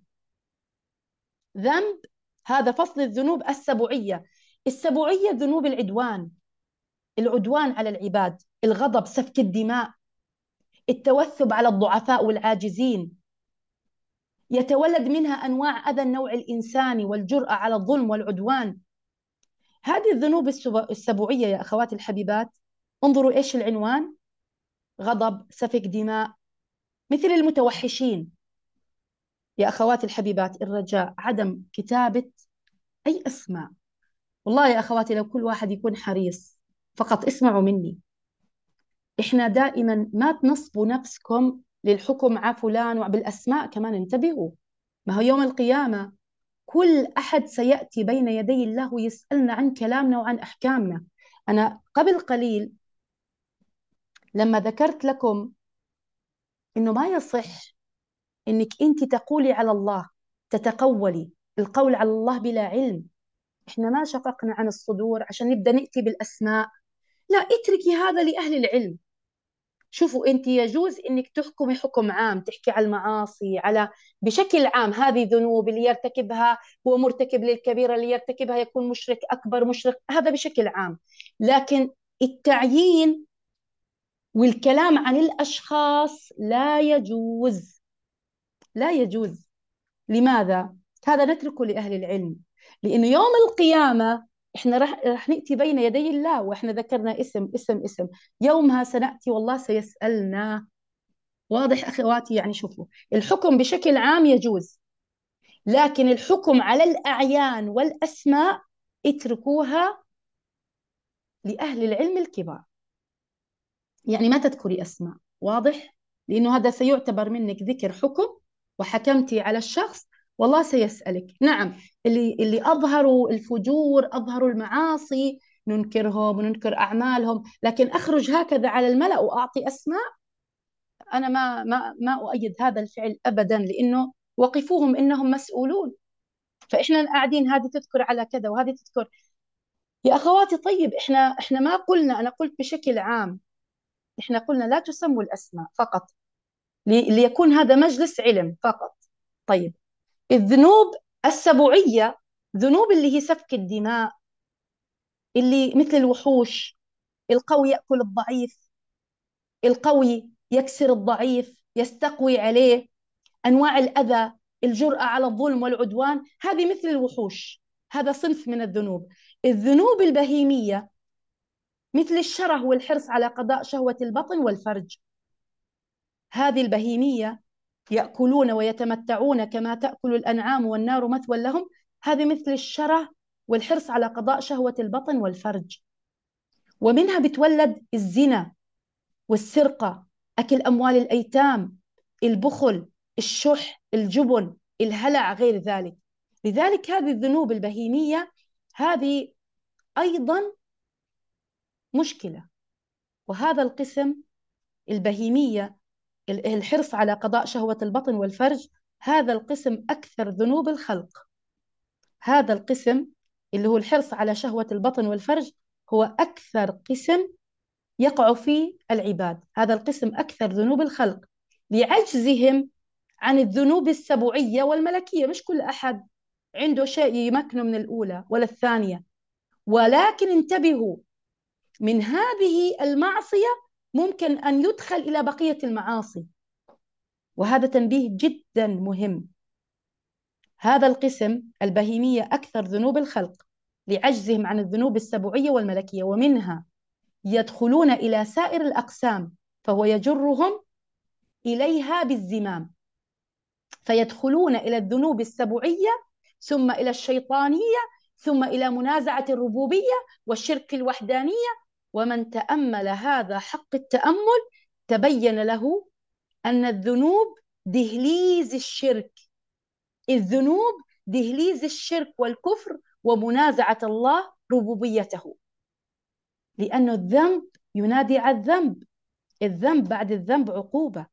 ذنب، هذا فصل الذنوب السبوعية. السبوعية ذنوب العدوان، العدوان على العباد، الغضب، سفك الدماء، التوثب على الضعفاء والعاجزين، يتولد منها أنواع أذى النوع الإنساني والجرأة على الظلم والعدوان. هذه الذنوب السبوعية يا أخواتي الحبيبات، انظروا إيش العنوان: غضب، سفك دماء، مثل المتوحشين. يا أخواتي الحبيبات الرجاء عدم كتابة أي أسماء. والله يا أخواتي لو كل واحد يكون حريص، فقط اسمعوا مني، إحنا دائما ما تنصبوا نفسكم للحكم على فلان وبالأسماء كمان، انتبهوا. ما هو يوم القيامة كل أحد سيأتي بين يدي الله ويسألنا عن كلامنا وعن أحكامنا. أنا قبل قليل لما ذكرت لكم إنه ما يصح إنك أنت تقولي على الله، تتقولي القول على الله بلا علم. إحنا ما شققنا عن الصدور عشان نبدأ نأتي بالأسماء، لا، اتركي هذا لأهل العلم. شوفوا أنت يجوز إنك تحكمي حكم عام، تحكي على المعاصي، على بشكل عام هذه ذنوب اللي يرتكبها هو مرتكب للكبيرة، اللي يرتكبها يكون مشرك أكبر، مشرك، هذا بشكل عام. لكن التعيين والكلام عن الأشخاص لا يجوز، لا يجوز. لماذا؟ هذا نتركه لأهل العلم، لأنه يوم القيامة إحنا رح, رح نأتي بين يدي الله وإحنا ذكرنا اسم اسم اسم، يومها سنأتي والله سيسألنا. واضح أخواتي؟ يعني شوفوا، الحكم بشكل عام يجوز، لكن الحكم على الأعيان والأسماء اتركوها لأهل العلم الكبار. يعني ما تذكري أسماء، واضح؟ لأنه هذا سيعتبر منك ذكر حكم وحكمتي على الشخص، والله سيسألك. نعم، اللي اللي أظهروا الفجور، أظهروا المعاصي، ننكرهم وننكر أعمالهم، لكن أخرج هكذا على الملأ وأعطي أسماء، أنا ما ما ما أؤيد هذا الفعل أبدا، لأنه وقفوهم إنهم مسؤولون. فإحنا قاعدين هذه تذكر على كذا وهذه تذكر. يا أخواتي طيب، إحنا إحنا ما قلنا، أنا قلت بشكل عام، إحنا قلنا لا تسموا الأسماء فقط، لي- ليكون هذا مجلس علم فقط. طيب، الذنوب السبوعية، ذنوب اللي هي سفك الدماء، اللي مثل الوحوش، القوي يأكل الضعيف، القوي يكسر الضعيف، يستقوي عليه، أنواع الأذى، الجرأة على الظلم والعدوان، هذه مثل الوحوش، هذا صنف من الذنوب. الذنوب البهيمية مثل الشره والحرص على قضاء شهوة البطن والفرج، هذه البهيمية يأكلون ويتمتعون كما تأكل الأنعام والنار مثوى لهم، هذه مثل الشره والحرص على قضاء شهوة البطن والفرج. ومنها بتولد الزنا والسرقة، أكل أموال الأيتام، البخل، الشح، الجبن، الهلع، غير ذلك. لذلك هذه الذنوب البهيمية هذه أيضا مشكلة. وهذا القسم البهيمية، الحرص على قضاء شهوة البطن والفرج، هذا القسم أكثر ذنوب الخلق. هذا القسم اللي هو الحرص على شهوة البطن والفرج هو أكثر قسم يقع فيه العباد، هذا القسم أكثر ذنوب الخلق، لعجزهم عن الذنوب السبوعية والملكية. مش كل أحد عنده شيء يمكنه من الأولى ولا الثانية، ولكن انتبهوا، من هذه المعصية ممكن أن يدخل إلى بقية المعاصي، وهذا تنبيه جدا مهم. هذا القسم البهيمية أكثر ذنوب الخلق لعجزهم عن الذنوب السبوعية والملكية، ومنها يدخلون إلى سائر الأقسام، فهو يجرهم إليها بالزمام، فيدخلون إلى الذنوب السبوعية، ثم إلى الشيطانية، ثم إلى منازعة الربوبية والشرك الوحدانية. ومن تأمل هذا حق التأمل تبين له أن الذنوب دهليز الشرك، الذنوب دهليز الشرك والكفر ومنازعة الله ربوبيته، لأن الذنب ينادي على الذنب، الذنب بعد الذنب عقوبة،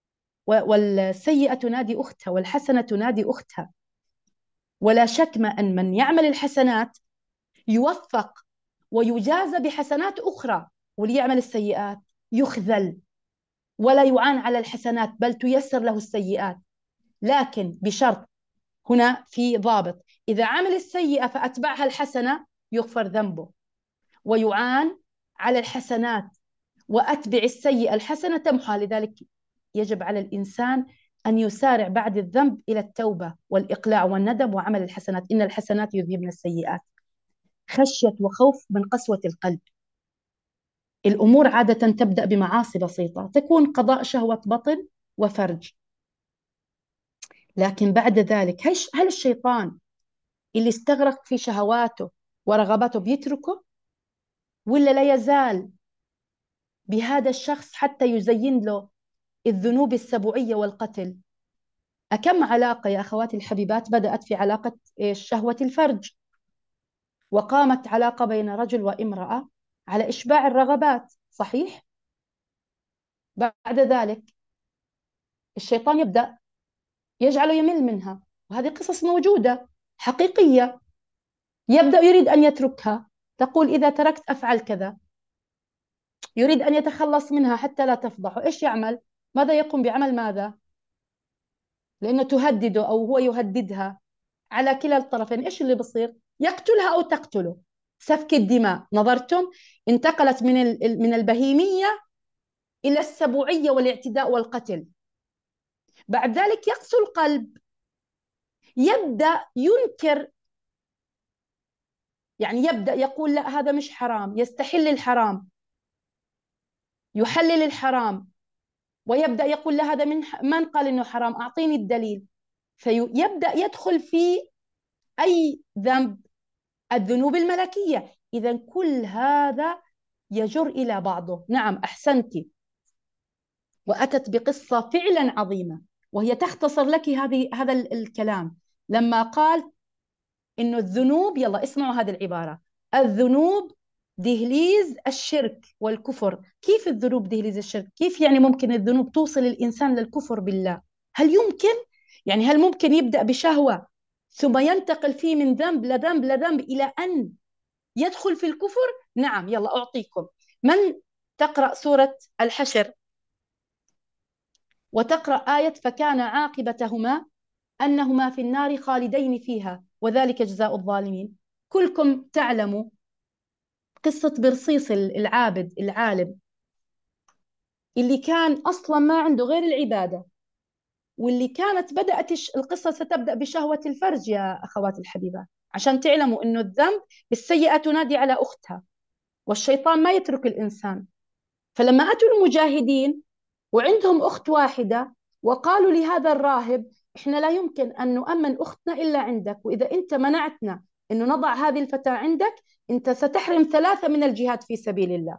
والسيئة تنادي أختها والحسنة تنادي أختها. ولا شك ما أن من يعمل الحسنات يوفق ويجازى بحسنات أخرى، واللي يعمل السيئات يخذل ولا يعان على الحسنات بل تيسر له السيئات، لكن بشرط، هنا في ضابط، إذا عمل السيئة فأتبعها الحسنة يغفر ذنبه ويعان على الحسنات، وأتبع السيئة الحسنة تمحى. لذلك يجب على الإنسان أن يسارع بعد الذنب إلى التوبة والإقلاع والندم وعمل الحسنات، إن الحسنات يذهبن السيئات، خشية وخوف من قسوة القلب. الأمور عادة تبدأ بمعاصي بسيطة، تكون قضاء شهوة بطن وفرج، لكن بعد ذلك هل الشيطان اللي استغرق في شهواته ورغباته بيتركه، ولا لا يزال بهذا الشخص حتى يزين له الذنوب السبوعية والقتل؟ أكم علاقة يا أخواتي الحبيبات بدأت في علاقة شهوة الفرج، وقامت علاقة بين رجل وامرأة على إشباع الرغبات، صحيح؟ بعد ذلك الشيطان يبدأ يجعله يمل منها، وهذه قصص موجودة حقيقية. يبدأ يريد أن يتركها، تقول إذا تركت أفعل كذا، يريد أن يتخلص منها حتى لا تفضحه. إيش يعمل؟ ماذا يقوم بعمل ماذا؟ لأنه تهدده أو هو يهددها، على كلا الطرفين إيش اللي بصير؟ يقتلها أو تقتله، سفك الدماء. نظرتم؟ انتقلت من من البهيمية إلى السبوعية والاعتداء والقتل. بعد ذلك يقسو القلب، يبدأ ينكر، يعني يبدأ يقول لا هذا مش حرام، يستحل الحرام، يحلل الحرام، ويبدأ يقول لا هذا من من قال إنه حرام، أعطيني الدليل. فيبدأ يدخل في أي ذنب؟ الذنوب الملكية. إذا كل هذا يجر إلى بعضه. نعم أحسنتي، وأتت بقصة فعلا عظيمة، وهي تختصر لك هذه هذا الكلام لما قال إنه الذنوب، يلا اسمعوا هذه العبارة، الذنوب دهليز الشرك والكفر. كيف الذنوب دهليز الشرك؟ كيف يعني ممكن الذنوب توصل الإنسان للكفر بالله؟ هل يمكن؟ يعني هل ممكن يبدأ بشهوة ثم ينتقل فيه من ذنب لذنب لذنب إلى أن يدخل في الكفر؟ نعم، يلا أعطيكم. من تقرأ سورة الحشر وتقرأ آية فكان عاقبتهما أنهما في النار خالدين فيها وذلك جزاء الظالمين. كلكم تعلموا قصة برصيص العابد العالم اللي كان أصلا ما عنده غير العبادة، واللي كانت بدأت القصة ستبدأ بشهوة الفرج يا أخوات الحبيبات، عشان تعلموا إنه الذنب السيئة تنادي على أختها، والشيطان ما يترك الإنسان. فلما أتوا المجاهدين وعندهم أخت واحدة وقالوا لهذا الراهب إحنا لا يمكن أن نؤمن أختنا إلا عندك، وإذا أنت منعتنا أنه نضع هذه الفتاة عندك أنت ستحرم ثلاثة من الجهاد في سبيل الله.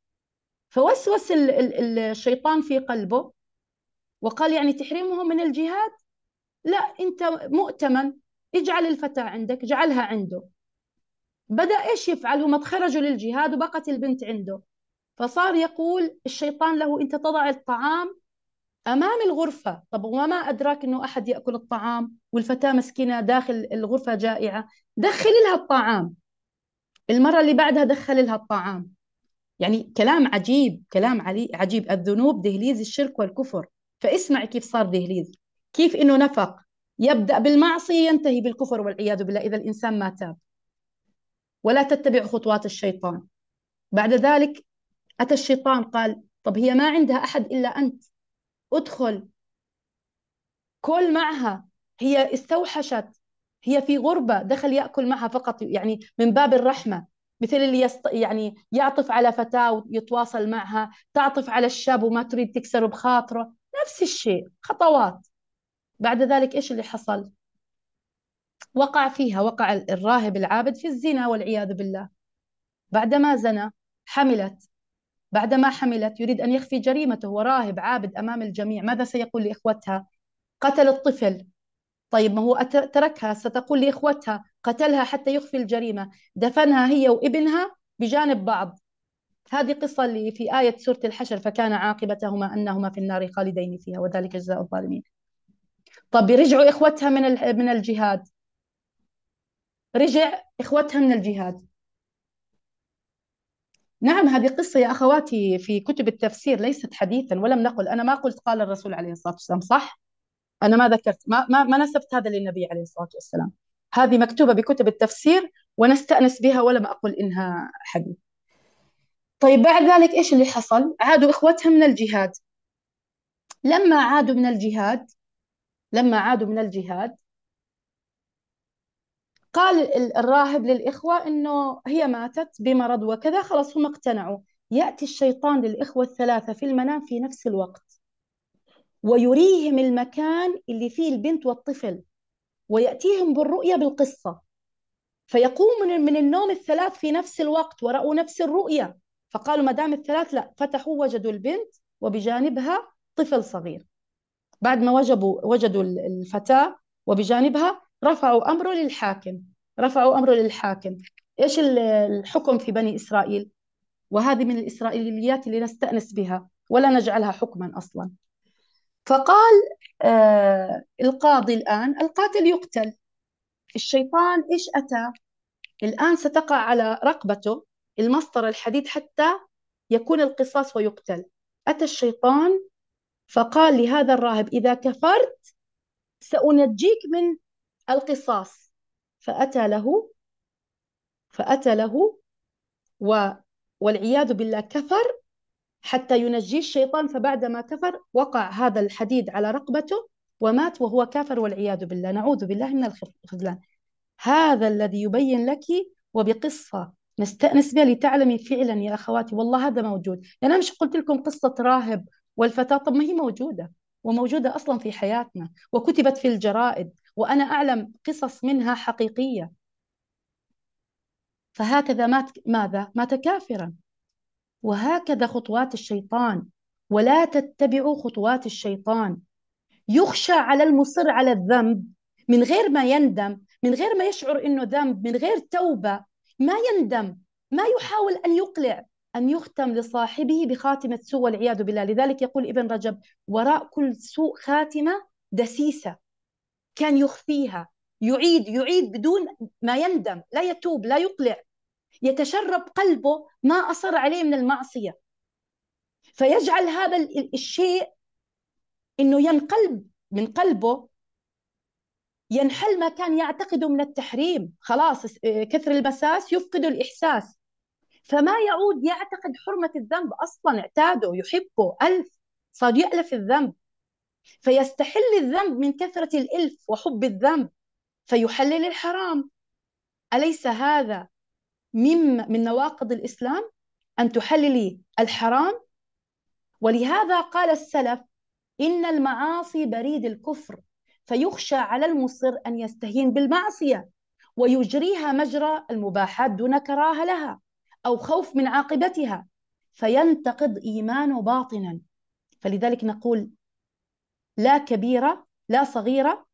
فوسوس الشيطان في قلبه وقال يعني تحرمهم من الجهاد؟ لا، أنت مؤتمن، اجعل الفتاة عندك، اجعلها عنده. بدأ إيش يفعل؟ هم خرجوا للجهاد وبقت البنت عنده، فصار يقول الشيطان له أنت تضع الطعام أمام الغرفة. طب وما أدراك أنه أحد يأكل الطعام والفتاة مسكينة داخل الغرفة جائعة؟ دخل لها الطعام. المرة اللي بعدها دخل لها الطعام. يعني كلام عجيب، كلام علي عجيب. الذنوب دهليز الشرك والكفر. فاسمع كيف صار دهليز، كيف إنه نفق يبدأ بالمعصية ينتهي بالكفر والعياذ بالله إذا الإنسان ما تاب. ولا تتبع خطوات الشيطان. بعد ذلك أتى الشيطان قال طب هي ما عندها أحد إلا أنت، ادخل كل معها. هي استوحشت، هي في غربة، دخل يأكل معها فقط يعني من باب الرحمة، مثل اللي يست... يعني يعطف على فتاة ويتواصل معها، تعطف على الشاب وما تريد تكسر بخاطره، نفس الشيء، خطوات. بعد ذلك إيش اللي حصل؟ وقع فيها، وقع الراهب العابد في الزنا والعياذ بالله. بعدما زنى حملت. بعدما حملت يريد أن يخفي جريمته، وراهب عابد أمام الجميع، ماذا سيقول لإخوتها؟ قتل الطفل. طيب ما هو تركها، ستقول لإخوتها قتلها حتى يخفي الجريمة، دفنها هي وابنها بجانب بعض. هذه قصة اللي في آية سورة الحشر فكان عاقبتهما أنهما في النار خالدين فيها وذلك جزاء الظالمين. طب رجعوا إخوتها من من الجهاد، رجع إخوتها من الجهاد. نعم هذه قصة يا أخواتي في كتب التفسير، ليست حديثا، ولم نقل، أنا ما قلت قال الرسول عليه الصلاة والسلام، صح؟ أنا ما ذكرت، ما, ما, ما نسبت هذا للنبي عليه الصلاة والسلام. هذه مكتوبة بكتب التفسير ونستأنس بها، ولم أقل إنها حديث. طيب بعد ذلك إيش اللي حصل؟ عادوا إخوتها من الجهاد. لما عادوا من الجهاد لما عادوا من الجهاد قال الراهب للإخوة إنه هي ماتت بمرض وكذا، خلاص هم اقتنعوا. يأتي الشيطان للإخوة الثلاثة في المنام في نفس الوقت ويريهم المكان اللي فيه البنت والطفل، ويأتيهم بالرؤية بالقصة. فيقوم من النوم الثلاث في نفس الوقت ورأوا نفس الرؤية، فقالوا ما دام الثلاث، لا، فتحوا وجدوا البنت وبجانبها طفل صغير. بعد ما وجبوا وجدوا الفتاة وبجانبها رفعوا أمره للحاكم. رفعوا أمره للحاكم. إيش الحكم في بني إسرائيل؟ وهذه من الإسرائيليات اللي نستأنس بها ولا نجعلها حكما أصلا. فقال آه القاضي الآن القاتل يقتل. الشيطان إيش أتى؟ الآن ستقع على رقبته المسطرة الحديد حتى يكون القصاص ويقتل. أتى الشيطان فقال لهذا الراهب إذا كفرت سأنجيك من القصاص. فأتى له فأتى له و والعياذ بالله كفر حتى ينجيه الشيطان. فبعدما كفر وقع هذا الحديد على رقبته ومات وهو كافر والعياذ بالله، نعوذ بالله من الخذلان. هذا الذي يبين لك وبقصة نستأنس بها لتعلمي فعلا يا أخواتي والله هذا موجود. يعني أنا مش قلت لكم قصة راهب والفتاة؟ طب ما هي موجودة، وموجودة أصلا في حياتنا وكتبت في الجرائد، وأنا أعلم قصص منها حقيقية. فهكذا مات، ماذا؟ مات كافرا. وهكذا خطوات الشيطان، ولا تتبعوا خطوات الشيطان. يخشى على المصر على الذنب من غير ما يندم، من غير ما يشعر انه ذنب، من غير توبة، ما يندم، ما يحاول ان يقلع، ان يختم لصاحبه بخاتمة سوء والعياذ بالله. لذلك يقول ابن رجب وراء كل سوء خاتمة دسيسة كان يخفيها، يعيد يعيد بدون ما يندم، لا يتوب لا يقلع، يتشرب قلبه ما أصر عليه من المعصية، فيجعل هذا الشيء إنه ينقلب من قلبه، ينحل ما كان يعتقده من التحريم. خلاص كثر المساس يفقد الإحساس، فما يعود يعتقد حرمة الذنب أصلا، اعتاده يحبه ألف، صار يألف الذنب، فيستحل الذنب من كثرة الإلف وحب الذنب، فيحلل الحرام. أليس هذا من من نواقض الإسلام أن تحللي الحرام؟ ولهذا قال السلف: إن المعاصي بريد الكفر، فيخشى على المصر أن يستهين بالمعصية ويجريها مجرى المباحات دون كراهة لها أو خوف من عاقبتها، فينتقض إيمانه باطنا. فلذلك نقول: لا كبيرة لا صغيرة،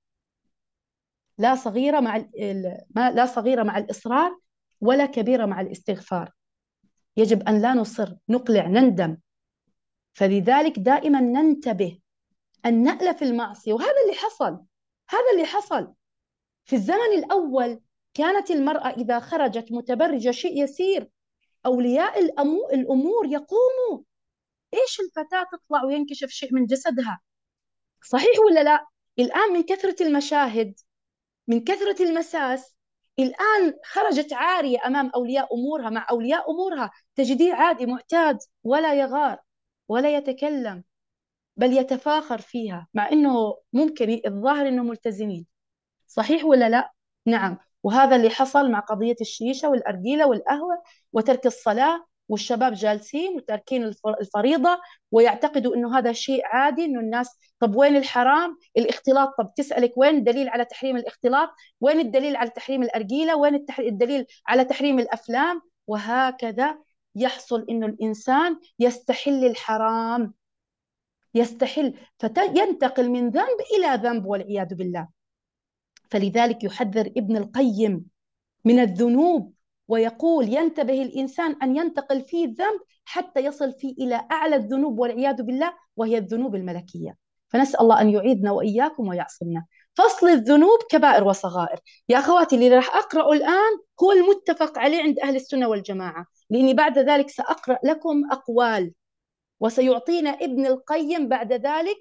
لا صغيرة مع لا صغيرة مع الإصرار، ولا كبيرة مع الاستغفار. يجب أن لا نصر، نقلع، نندم. فلذلك دائما ننتبه أن نألف المعصية. وهذا اللي حصل، هذا اللي حصل في الزمن الأول. كانت المرأة إذا خرجت متبرجة شيء يسير، أولياء الأمور يقوموا: إيش الفتاة تطلع وينكشف شيء من جسدها؟ صحيح ولا لا؟ الآن من كثرة المشاهد، من كثرة المساس، الآن خرجت عارية أمام أولياء أمورها، مع أولياء أمورها تجديه عادي معتاد، ولا يغار ولا يتكلم، بل يتفاخر فيها، مع أنه ممكن الظاهر أنه ملتزمين. صحيح ولا لا؟ نعم. وهذا اللي حصل مع قضية الشيشة والأرجيلة والقهوة وترك الصلاة، والشباب جالسين وتاركين الفريضة ويعتقدوا أنه هذا شيء عادي. أنه الناس، طب وين الحرام؟ الاختلاط، طب تسألك وين الدليل على تحريم الاختلاط؟ وين الدليل على تحريم الأرجيلة؟ وين الدليل على تحريم الأفلام؟ وهكذا يحصل أنه الإنسان يستحل الحرام، يستحل، فينتقل من ذنب إلى ذنب والعياذ بالله. فلذلك يحذر ابن القيم من الذنوب، ويقول: ينتبه الإنسان أن ينتقل فيه الذنب حتى يصل فيه إلى أعلى الذنوب والعياذ بالله، وهي الذنوب الملكية. فنسأل الله أن يعيدنا وإياكم ويعصمنا. فصل الذنوب كبائر وصغائر. يا أخواتي، اللي راح أقرأه الآن هو المتفق عليه عند أهل السنة والجماعة، لأني بعد ذلك سأقرأ لكم أقوال، وسيعطينا ابن القيم بعد ذلك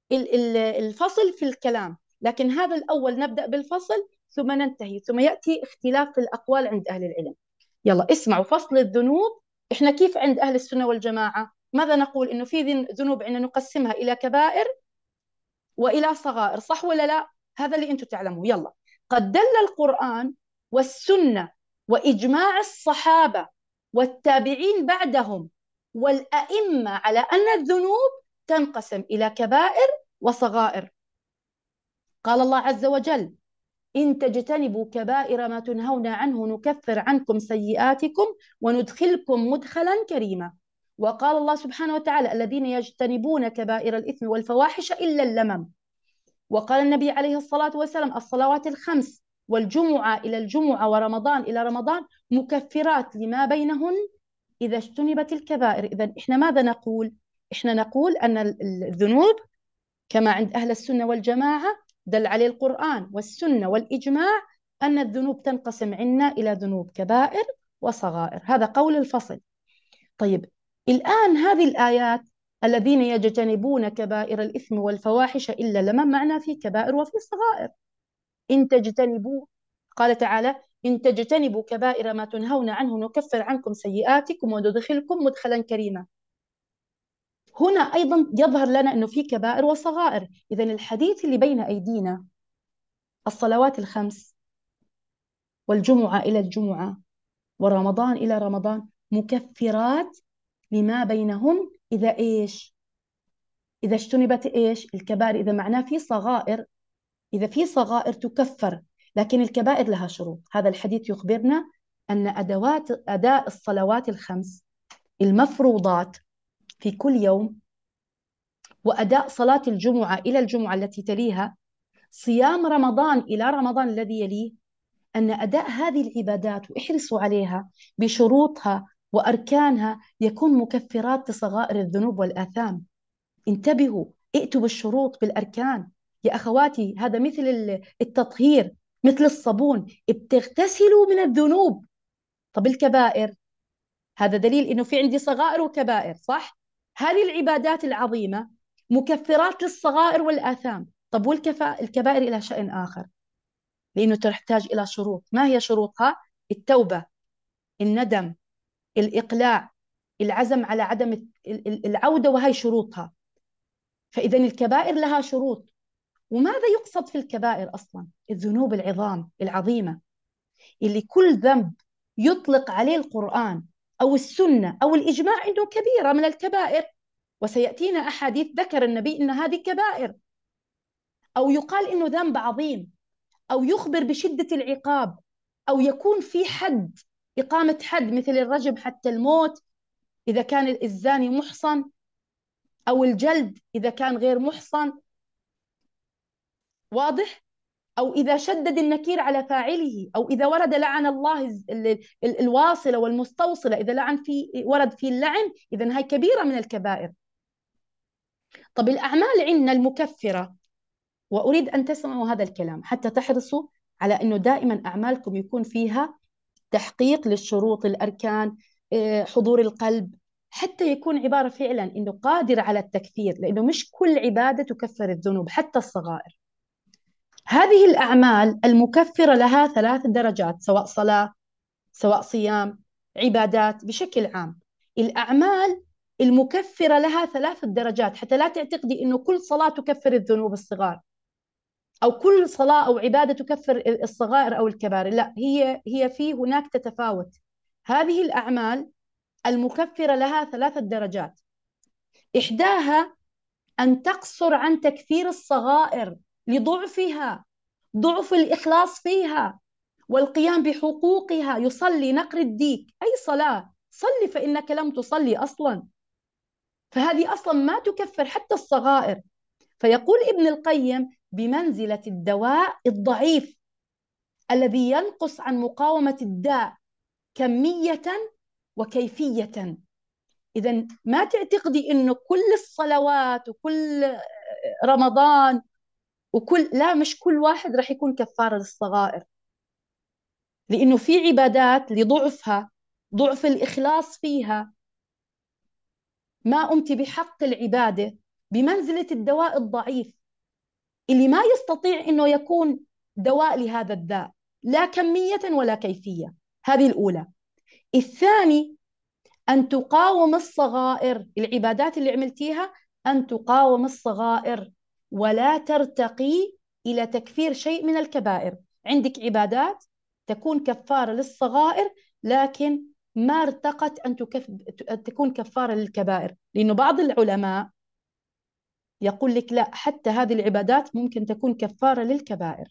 الفصل في الكلام. لكن هذا الأول نبدأ بالفصل ثم ننتهي، ثم يأتي اختلاف في الأقوال عند أهل العلم. يلا اسمعوا. فصل الذنوب، إحنا كيف عند أهل السنة والجماعة ماذا نقول؟ إنه في ذنوب عندنا نقسمها إلى كبائر وإلى صغائر، صح ولا لا؟ هذا اللي أنتم تعلموه. يلا. قد دل القرآن والسنة وإجماع الصحابة والتابعين بعدهم والأئمة على أن الذنوب تنقسم إلى كبائر وصغائر. قال الله عز وجل: إن تجتنبوا كبائر ما تنهون عنه نكفر عنكم سيئاتكم وندخلكم مدخلا كريما. وقال الله سبحانه وتعالى: الذين يجتنبون كبائر الإثم والفواحش إلا اللمم. وقال النبي عليه الصلاة والسلام: الصلوات الخمس والجمعة إلى الجمعة ورمضان إلى رمضان مكفرات لما بينهن إذا اجتنبت الكبائر. إذن إحنا ماذا نقول؟ إحنا نقول أن الذنوب كما عند أهل السنة والجماعة دل عليه القرآن والسنة والإجماع أن الذنوب تنقسم عنا إلى ذنوب كبائر وصغائر. هذا قول الفصل. طيب، الآن هذه الآيات: الذين يجتنبون كبائر الإثم والفواحش إلا لمن، معنى في كبائر وفي صغائر. إن تجتنبوا، قال تعالى: إن تجتنبوا كبائر ما تنهون عنه نكفر عنكم سيئاتكم وندخلكم مدخلا كريما. هنا أيضا يظهر لنا أنه في كبائر وصغائر. إذن الحديث اللي بين أيدينا: الصلوات الخمس والجمعة إلى الجمعة ورمضان إلى رمضان مكفرات لما بينهن إذا إيش؟ إذا اجتنبت إيش؟ الكبائر. إذا معناه في صغائر، إذا في صغائر تكفر، لكن الكبائر لها شروط. هذا الحديث يخبرنا أن أدوات أداء الصلوات الخمس المفروضات في كل يوم، وأداء صلاة الجمعة إلى الجمعة التي تليها، صيام رمضان إلى رمضان الذي يليه، أن أداء هذه العبادات واحرصوا عليها بشروطها وأركانها يكون مكفرات لصغائر الذنوب والآثام. انتبهوا، ائتوا بالشروط بالأركان يا أخواتي. هذا مثل التطهير، مثل الصابون، بتغتسلوا من الذنوب. طب الكبائر، هذا دليل إنه في عندي صغائر وكبائر، صح؟ هذه العبادات العظيمة مكفرات للصغائر والآثام. طب والكبائر لها شأن آخر، لأنه تحتاج إلى شروط. ما هي شروطها؟ التوبة، الندم، الإقلاع، العزم على عدم العودة، وهي شروطها. فإذا الكبائر لها شروط. وماذا يقصد في الكبائر أصلا؟ الذنوب العظام العظيمة، اللي كل ذنب يطلق عليه القرآن أو السنة أو الإجماع إنه كبيرة من الكبائر، وسيأتينا أحاديث ذكر النبي إن هذه كبائر، أو يقال إنه ذنب عظيم، أو يخبر بشدة العقاب، أو يكون في حد، إقامة حد مثل الرجم حتى الموت إذا كان الزاني محصن، أو الجلد إذا كان غير محصن. واضح؟ أو إذا شدد النكير على فاعله، أو إذا ورد لعن الله الواصلة والمستوصلة، إذا لعن في ورد في اللعن، إذا هاي كبيرة من الكبائر. طب الأعمال عندنا المكفرة، وأريد أن تسمعوا هذا الكلام حتى تحرصوا على أنه دائما أعمالكم يكون فيها تحقيق للشروط الأركان، حضور القلب، حتى يكون عبارة فعلا أنه قادر على التكفير، لأنه مش كل عبادة تكفر الذنوب حتى الصغائر. هذه الأعمال المكفرة لها ثلاث درجات، سواء صلاة، سواء صيام، عبادات بشكل عام. الأعمال المكفرة لها ثلاث درجات، حتى لا تعتقدي أنه كل صلاة تكفر الذنوب الصغار، أو كل صلاة أو عبادة تكفر الصغائر أو الكبائر. لا، هي هي في هناك تتفاوت. هذه الأعمال المكفرة لها ثلاث درجات. إحداها أن تقصر عن تكفير الصغائر لضعفها، ضعف الإخلاص فيها والقيام بحقوقها. يصلي نقر الديك، أي صلاة، صلي فإنك لم تصلي أصلا، فهذه أصلا ما تكفر حتى الصغائر. فيقول ابن القيم بمنزلة الدواء الضعيف الذي ينقص عن مقاومة الداء كمية وكيفية. إذا ما تعتقدي إنه كل الصلوات وكل رمضان وكل، لا، مش كل واحد راح يكون كفارة للصغائر، لأنه في عبادات لضعفها، ضعف الإخلاص فيها، ما قمت بحق العبادة بمنزلة الدواء الضعيف اللي ما يستطيع إنه يكون دواء لهذا الداء، لا كمية ولا كيفية. هذه الأولى. الثاني أن تقاوم الصغائر، العبادات اللي عملتيها أن تقاوم الصغائر ولا ترتقي إلى تكفير شيء من الكبائر. عندك عبادات تكون كفارة للصغائر لكن ما ارتقت أن تكف... تكون كفارة للكبائر، لأنه بعض العلماء يقول لك لا، حتى هذه العبادات ممكن تكون كفارة للكبائر،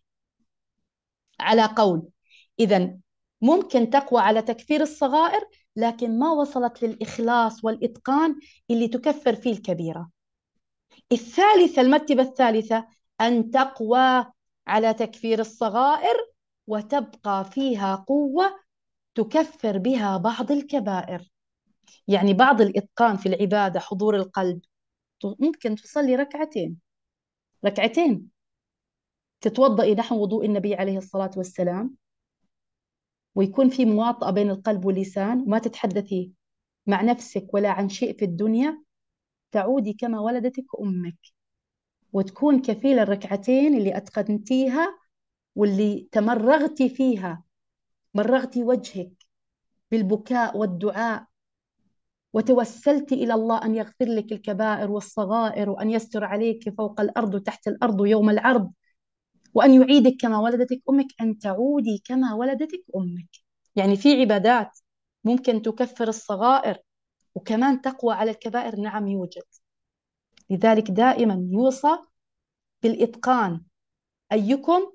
على قول إذن ممكن تقوى على تكفير الصغائر لكن ما وصلت للإخلاص والإتقان اللي تكفر فيه الكبيرة. الثالثة، المرتبة الثالثة، أن تقوى على تكفير الصغائر وتبقى فيها قوة تكفر بها بعض الكبائر. يعني بعض الإتقان في العبادة، حضور القلب، ممكن تصلي ركعتين ركعتين تتوضئي نحو وضوء النبي عليه الصلاة والسلام، ويكون في مواطأة بين القلب واللسان، وما تتحدثي مع نفسك ولا عن شيء في الدنيا، تعودي كما ولدتك أمك، وتكون كفيلة الركعتين اللي أتقنتيها واللي تمرغتي فيها، مرغتي وجهك بالبكاء والدعاء، وتوسلت إلى الله أن يغفر لك الكبائر والصغائر، وأن يستر عليك فوق الأرض وتحت الأرض يوم العرض، وأن يعيدك كما ولدتك أمك، أن تعودي كما ولدتك أمك. يعني في عبادات ممكن تكفر الصغائر وكمان تقوى على الكبائر، نعم يوجد. لذلك دائما يوصى بالإتقان. أيكم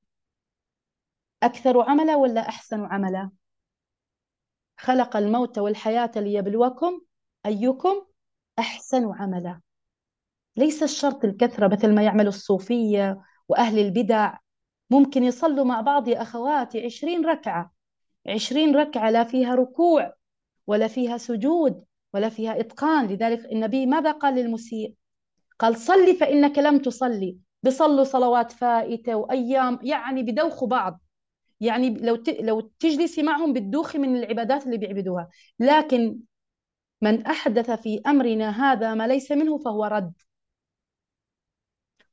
أكثر عملا ولا أحسن عملا؟ خلق الموت والحياة ليبلوكم أيكم أحسن عملا. ليس الشرط الكثرة مثل ما يعمل الصوفية وأهل البدع. ممكن يصلوا مع بعض يا أخواتي عشرين ركعة، عشرين ركعة لا فيها ركوع ولا فيها سجود ولا فيها إتقان. لذلك النبي ماذا قال للمسيء؟ قال صلي فإنك لم تصلي. بيصلوا صلوات فائتة وأيام، يعني بدوخوا بعض، يعني لو ت... لو تجلسي معهم بتدوخي من العبادات اللي بيعبدوها. لكن من أحدث في أمرنا هذا ما ليس منه فهو رد.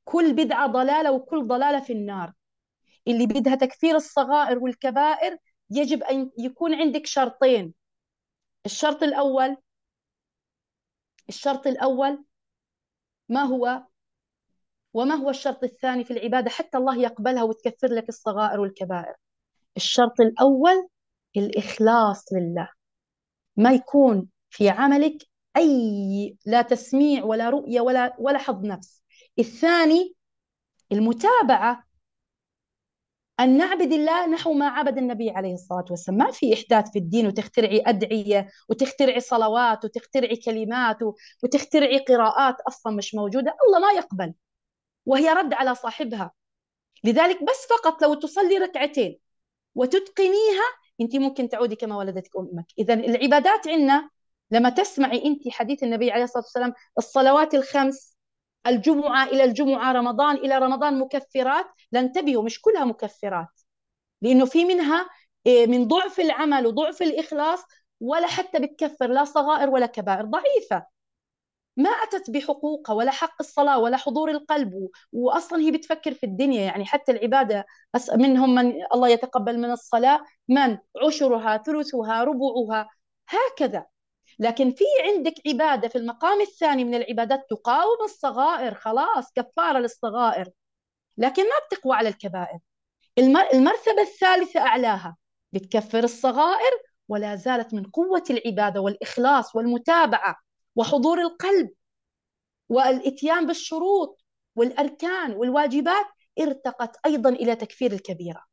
كل بدعة ضلالة وكل ضلالة في النار. اللي بدها تكفير الصغائر والكبائر يجب أن يكون عندك شرطين. الشرط الأول الشرط الأول ما هو؟ وما هو الشرط الثاني في العبادة حتى الله يقبلها وتكفر لك الصغائر والكبائر؟ الشرط الأول الإخلاص لله، ما يكون في عملك أي لا تسميع ولا رؤية ولا ولا حظ نفس. الثاني المتابعة، أن نعبد الله نحو ما عبد النبي عليه الصلاة والسلام. ما في إحداث في الدين وتخترعي أدعية وتخترعي صلوات وتخترعي كلمات وتخترعي قراءات أصلا مش موجودة، الله ما يقبل، وهي رد على صاحبها. لذلك بس فقط لو تصلي ركعتين وتتقنيها أنت ممكن تعودي كما ولدتك أمك. إذا العبادات عندنا لما تسمعي أنت حديث النبي عليه الصلاة والسلام الصلوات الخمس، الجمعة إلى الجمعة، رمضان إلى رمضان مكفرات، لانتبهوا مش كلها مكفرات، لأنه في منها من ضعف العمل وضعف الإخلاص ولا حتى بتكفر لا صغائر ولا كبائر، ضعيفة ما أتت بحقوقها ولا حق الصلاة ولا حضور القلب، وأصلا هي بتفكر في الدنيا. يعني حتى العبادة منهم من الله يتقبل من الصلاة من عشرها ثلثها ربعها هكذا. لكن في عندك عبادة في المقام الثاني من العبادات تقاوم الصغائر، خلاص كفارة للصغائر، لكن ما بتقوى على الكبائر. المرتبة الثالثة أعلاها بتكفر الصغائر ولا زالت من قوة العبادة والإخلاص والمتابعة وحضور القلب والإتيان بالشروط والأركان والواجبات، ارتقت أيضا إلى تكفير الكبيرة.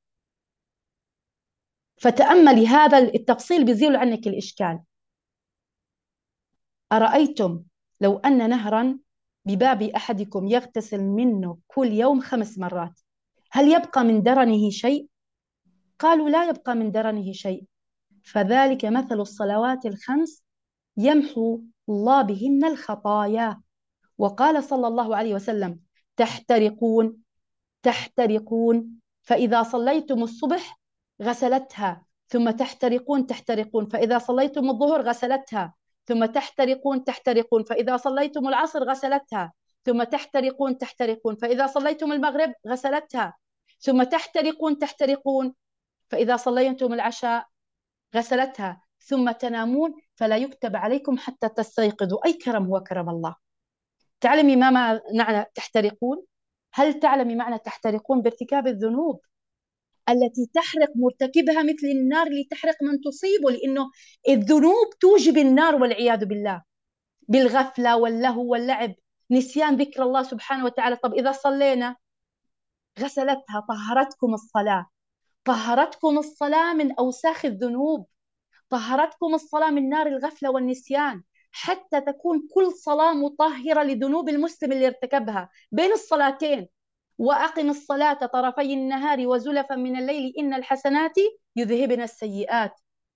فتأملي هذا التفصيل بيزيل عنك الإشكال. أرأيتم لو أن نهرا بباب أحدكم يغتسل منه كل يوم خمس مرات، هل يبقى من درنه شيء؟ قالوا لا يبقى من درنه شيء. فذلك مثل الصلوات الخمس يمحو الله بهن الخطايا. وقال صلى الله عليه وسلم تحترقون تحترقون فإذا صليتم الصبح غسلتها، ثم تحترقون تحترقون فإذا صليتم الظهر غسلتها، ثم تحترقون تحترقون فإذا صليتم العصر غسلتها، ثم تحترقون تحترقون فإذا صليتم المغرب غسلتها، ثم تحترقون تحترقون فإذا صليتم العشاء غسلتها، ثم تنامون فلا يكتب عليكم حتى تستيقظوا. أي كرم هو كرم الله. تعلمي ما معنى تحترقون؟ هل تعلمي معنى تحترقون؟ بارتكاب الذنوب التي تحرق مرتكبها مثل النار اللي تحرق من تصيبه، لأنه الذنوب توجب النار والعياذ بالله، بالغفلة واللهو واللعب، نسيان ذكر الله سبحانه وتعالى. طب إذا صلينا غسلتها، طهرتكم الصلاة، طهرتكم الصلاة من أوساخ الذنوب، طهرتكم الصلاة من نار الغفلة والنسيان، حتى تكون كل صلاة مطهرة لذنوب المسلم اللي ارتكبها بين الصلاتين. وأقم الصلاة طرفي النهار وزلفا من الليل إن الحسنات يذهبن السيئات.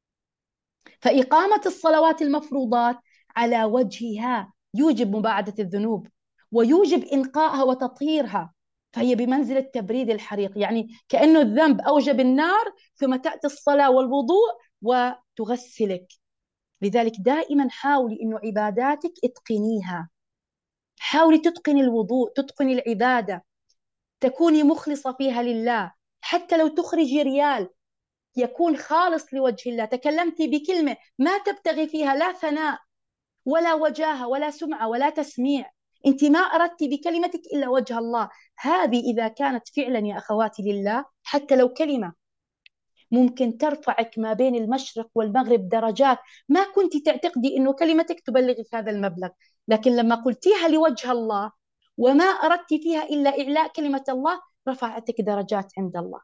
فإقامة الصلوات المفروضات على وجهها يوجب مباعدة الذنوب ويوجب إنقاءها وتطهيرها، فهي بمنزلة تبريد الحريق، يعني كأنه الذنب أوجب النار ثم تأتي الصلاة والوضوء وتغسلك. لذلك دائما حاولي إنه عباداتك اتقنيها، حاولي تتقني الوضوء، تتقني العبادة، تكوني مخلصة فيها لله، حتى لو تخرجي ريال يكون خالص لوجه الله. تكلمتي بكلمة ما تبتغي فيها لا ثناء ولا وجاهة ولا سمعة ولا تسميع، أنت ما أردت بكلمتك إلا وجه الله، هذه إذا كانت فعلا يا أخواتي لله حتى لو كلمة ممكن ترفعك ما بين المشرق والمغرب درجات. ما كنت تعتقدي أنه كلمتك تبلغك هذا المبلغ، لكن لما قلتيها لوجه الله وما أردت فيها إلا إعلاء كلمة الله رفعتك درجات عند الله.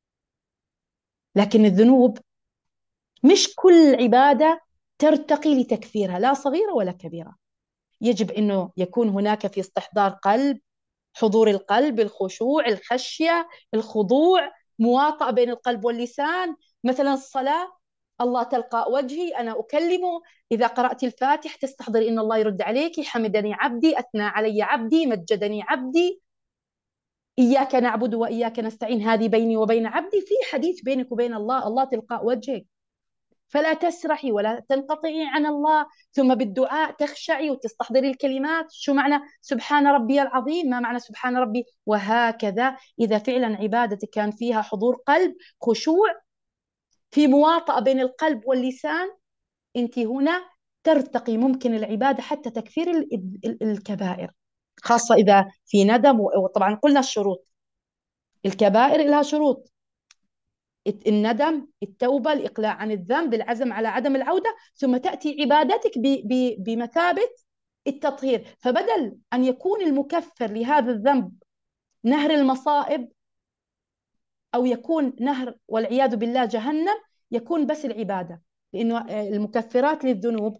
لكن الذنوب مش كل عبادة ترتقي لتكفيرها، لا صغيرة ولا كبيرة. يجب أنه يكون هناك في استحضار قلب، حضور القلب، الخشوع، الخشية، الخضوع، مواطأة بين القلب واللسان. مثلا الصلاة الله تلقاء وجهي أنا أكلمه، إذا قرأت الفاتح تستحضر إن الله يرد عليك، حمدني عبدي، أثنى علي عبدي، مجدني عبدي، إياك نعبد وإياك نستعين، هذه بيني وبين عبدي، في حديث بينك وبين الله، الله تلقاء وجهك. فلا تسرحي ولا تنقطعي عن الله، ثم بالدعاء تخشعي وتستحضري الكلمات. شو معنى سبحان ربي العظيم؟ ما معنى سبحان ربي؟ وهكذا. إذا فعلا عبادتك كان فيها حضور قلب، خشوع، في مواطأة بين القلب واللسان، أنت هنا ترتقي ممكن العبادة حتى تكفير الكبائر، خاصة إذا في ندم. وطبعا قلنا الشروط، الكبائر لها شروط: الندم، التوبة، الإقلاع عن الذنب، العزم على عدم العودة، ثم تأتي عبادتك بمثابة التطهير. فبدل أن يكون المكفر لهذا الذنب نهر المصائب، أو يكون نهر والعياذ بالله جهنم، يكون بس العبادة. لأنه المكفرات للذنوب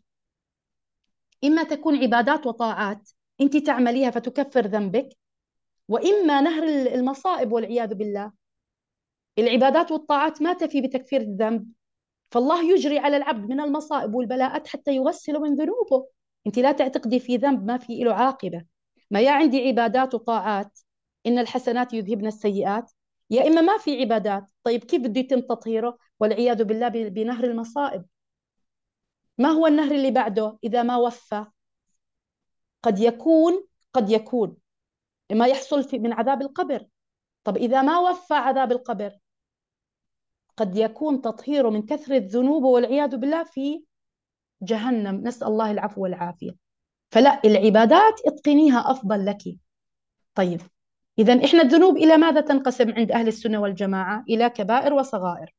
إما تكون عبادات وطاعات أنت تعمليها فتكفر ذنبك، وإما نهر المصائب والعياذ بالله. العبادات والطاعات ما تفي بتكفير الذنب، فالله يجري على العبد من المصائب والبلاءات حتى يغسل من ذنوبه. أنت لا تعتقدي في ذنب ما في له عاقبة. ما يا عندي عبادات وطاعات، إن الحسنات يذهبن السيئات، يا إما ما في عبادات. طيب كيف بده يتم تطهيره؟ والعياذ بالله بنهر المصائب. ما هو النهر اللي بعده إذا ما وفى؟ قد يكون قد يكون ما يحصل في من عذاب القبر. طب إذا ما وفى عذاب القبر، قد يكون تطهيره من كثرة ذنوبه والعياذ بالله في جهنم، نسأل الله العفو والعافية. فلا، العبادات اتقنيها أفضل لك. طيب، إذا إحنا الذنوب إلى ماذا تنقسم عند أهل السنة والجماعة؟ إلى كبائر وصغائر.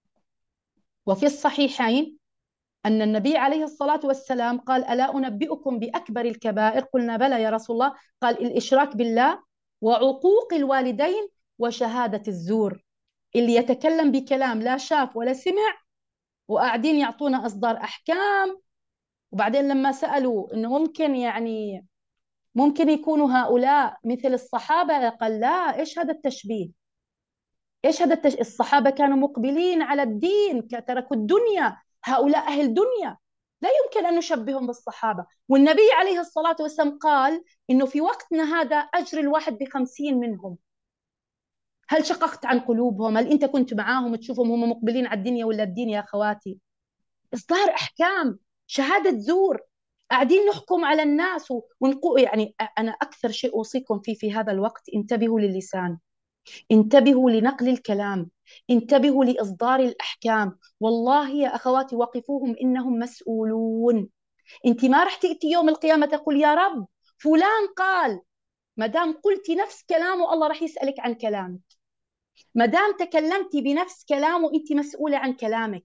وفي الصحيحين أن النبي عليه الصلاة والسلام قال: ألا أنبئكم بأكبر الكبائر؟ قلنا بلى يا رسول الله. قال: الإشراك بالله، وعقوق الوالدين، وشهادة الزور. اللي يتكلم بكلام لا شاف ولا سمع، وقاعدين يعطونا إصدار أحكام، وبعدين لما سألوا إنه ممكن يعني ممكن يكونوا هؤلاء مثل الصحابة، قال: لا، إيش هذا التشبيه؟ إيش هذا التش... الصحابة كانوا مقبلين على الدين، تركوا الدنيا، هؤلاء أهل دنيا، لا يمكن أن نشبههم بالصحابة. والنبي عليه الصلاة والسلام قال إنه في وقتنا هذا أجر الواحد بخمسين منهم. هل شققت عن قلوبهم؟ هل أنت كنت معاهم تشوفهم هم مقبلين على الدنيا ولا الدين يا أخواتي؟ إصدار أحكام، شهادة زور، قاعدين نحكم على الناس ونقو. يعني أنا أكثر شيء أوصيكم فيه في هذا الوقت: انتبهوا للسان، انتبهوا لنقل الكلام، انتبهوا لإصدار الأحكام. والله يا أخواتي وقفوهم إنهم مسؤولون. أنت ما رح تأتي يوم القيامة تقول: يا رب فلان قال. ما دام قلتي نفس كلامه الله رح يسألك عن كلامك. ما دام تكلمتي بنفس كلامه أنت مسؤولة عن كلامك.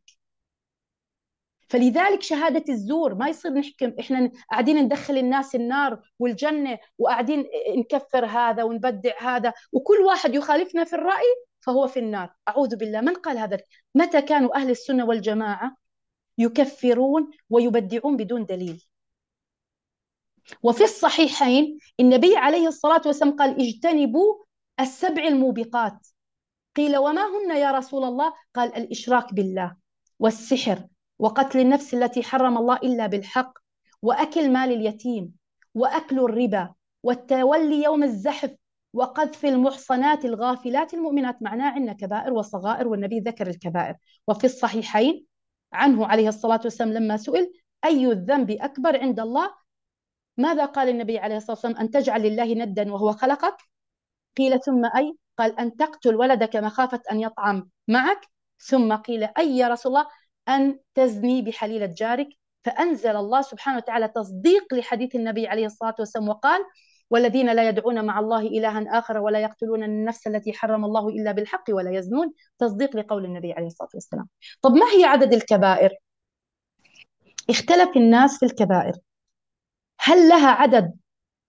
فلذلك شهادة الزور ما يصير نحكم إحنا قاعدين ندخل الناس النار والجنة، وقاعدين نكفر هذا ونبدع هذا، وكل واحد يخالفنا في الرأي فهو في النار. أعوذ بالله، من قال هذا؟ متى كانوا أهل السنة والجماعة يكفرون ويبدعون بدون دليل؟ وفي الصحيحين النبي عليه الصلاة والسلام قال: اجتنبوا السبع الموبقات. قيل: وما هن يا رسول الله؟ قال: الإشراك بالله، والسحر، وقتل النفس التي حرم الله إلا بالحق، وأكل مال اليتيم، وأكل الربا، والتولي يوم الزحف، وقذف المحصنات الغافلات المؤمنات. معناه عندنا كبائر وصغائر، والنبي ذكر الكبائر. وفي الصحيحين عنه عليه الصلاة والسلام لما سئل: أي الذنب أكبر عند الله؟ ماذا قال النبي عليه الصلاة والسلام؟ أن تجعل لله ندا وهو خلقك. قيل: ثم أي؟ قال: أن تقتل ولدك مخافة أن يطعم معك. ثم قيل: أي يا رسول الله؟ أن تزني بحليلة جارك. فأنزل الله سبحانه وتعالى تصديق لحديث النبي عليه الصلاة والسلام وقال: والذين لا يدعون مع الله إلها آخر ولا يقتلون النفس التي حرم الله إلا بالحق ولا يزنون. تصديق لقول النبي عليه الصلاة والسلام. طب ما هي عدد الكبائر؟ اختلف الناس في الكبائر، هل لها عدد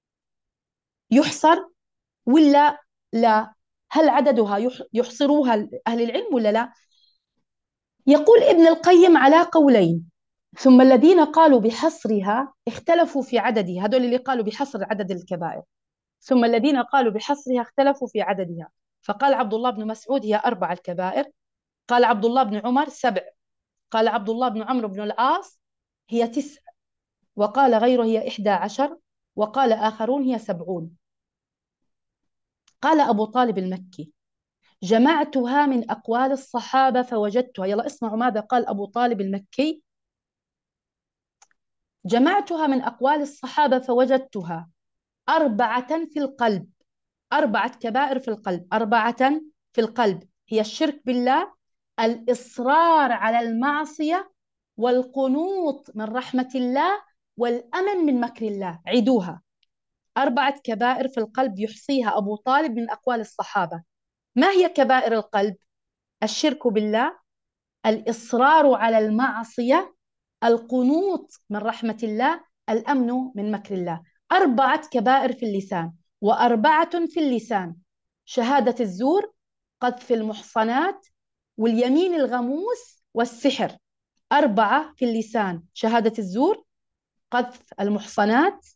يحصر ولا لا؟ هل عددها يحصروها أهل العلم ولا لا؟ يقول ابن القيم على قولين. ثم الذين قالوا بحصرها اختلفوا في عددها، هذول اللي قالوا بحصر عدد الكبائر. ثم الذين قالوا بحصرها اختلفوا في عددها. فقال عبد الله بن مسعود: هي أربع الكبائر. قال عبد الله بن عمر: سبع. قال عبد الله بن عمرو بن العاص: هي تسع. وقال غيره: هي إحدى عشر. وقال آخرون: هي سبعون. قال أبو طالب المكي: جمعتها من أقوال الصحابة فوجدتها. يلا اسمعوا ماذا قال أبو طالب المكي: جمعتها من أقوال الصحابة فوجدتها أربعة في القلب. أربعة كبائر في القلب، أربعة في القلب، هي الشرك بالله، الإصرار على المعصية، والقنوط من رحمة الله، والأمن من مكر الله. عيدوها: أربعة كبائر في القلب يحصيها أبو طالب من أقوال الصحابة. ما هي كبائر القلب؟ الشرك بالله، الإصرار على المعصية، القنوط من رحمة الله، الأمن من مكر الله. أربعة كبائر في اللسان، وأربعة في اللسان: شهادة الزور، قذف المحصنات، واليمين الغموس، والسحر. أربعة في اللسان: شهادة الزور، قذف المحصنات،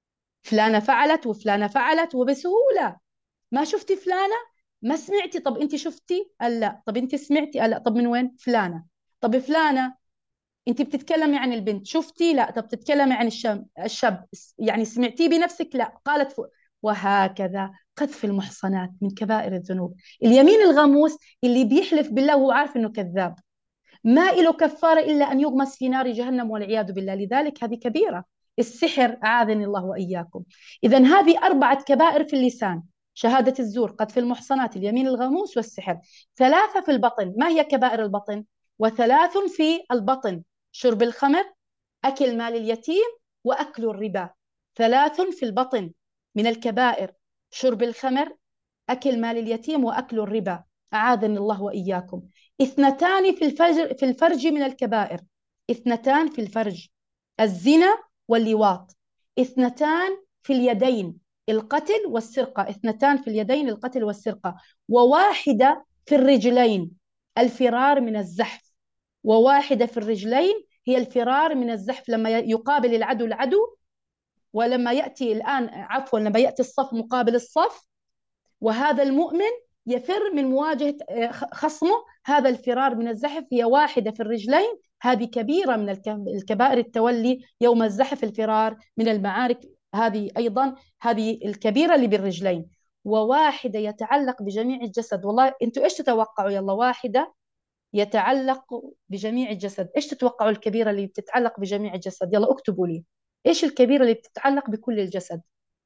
فلانة فعلت وفلانة فعلت وبسهولة. ما شفتي فلانة؟ ما سمعتي؟ طب انت شفتي؟ قال لا. طب انت سمعتي؟ قال لا. طب من وين؟ فلانة. طب فلانة، انت بتتكلمي عن البنت، شفتي؟ لا. طب بتتكلمي عن الشاب الشاب يعني سمعتيه بنفسك؟ لا. قالت ف... وهكذا. قذف المحصنات من كبائر الذنوب. اليمين الغموس اللي بيحلف بالله وهو عارف انه كذاب، ما له كفارة إلا أن يغمس في نار جهنم والعياذ بالله، لذلك هذه كبيرة. السحر أعاذني الله وإياكم. إذا هذه أربعة كبائر في اللسان: شهادة الزور، قذف المحصنات، اليمين الغموس، والسحر. ثلاثة في البطن. ما هي كبائر البطن؟ وثلاث في البطن: شرب الخمر، أكل مال اليتيم، وأكل الربا. ثلاث في البطن من الكبائر: شرب الخمر، أكل مال اليتيم، وأكل الربا. أعاذني الله وإياكم. اثنتان في الفرج في الفرج من الكبائر: اثنتان في الفرج: الزنا واللواط. اثنتان في اليدين: القتل والسرقة. اثنتان في اليدين: القتل والسرقة. وواحدة في الرجلين: الفرار من الزحف. وواحدة في الرجلين هي الفرار من الزحف، لما يقابل العدو العدو، ولما يأتي الآن عفوا لما يأتي الصف مقابل الصف، وهذا المؤمن يفر من مواجهة خصمه. هذا الفرار من الزحف. هي واحدة في الرجلين، هذه كبيرة من الكبائر: التولي يوم الزحف، الفرار من المعارك، هذه أيضا هذه الكبيرة اللي بالرجلين. وواحدة يتعلق بجميع الجسد. والله أنتوا إيش تتوقعوا؟ يلا، واحدة يتعلق بجميع الجسد، إيش تتوقعوا الكبيرة اللي بتتعلق بجميع الجسد؟ يلا اكتبوا لي، إيش الكبيرة اللي بتتعلق بكل الجسد؟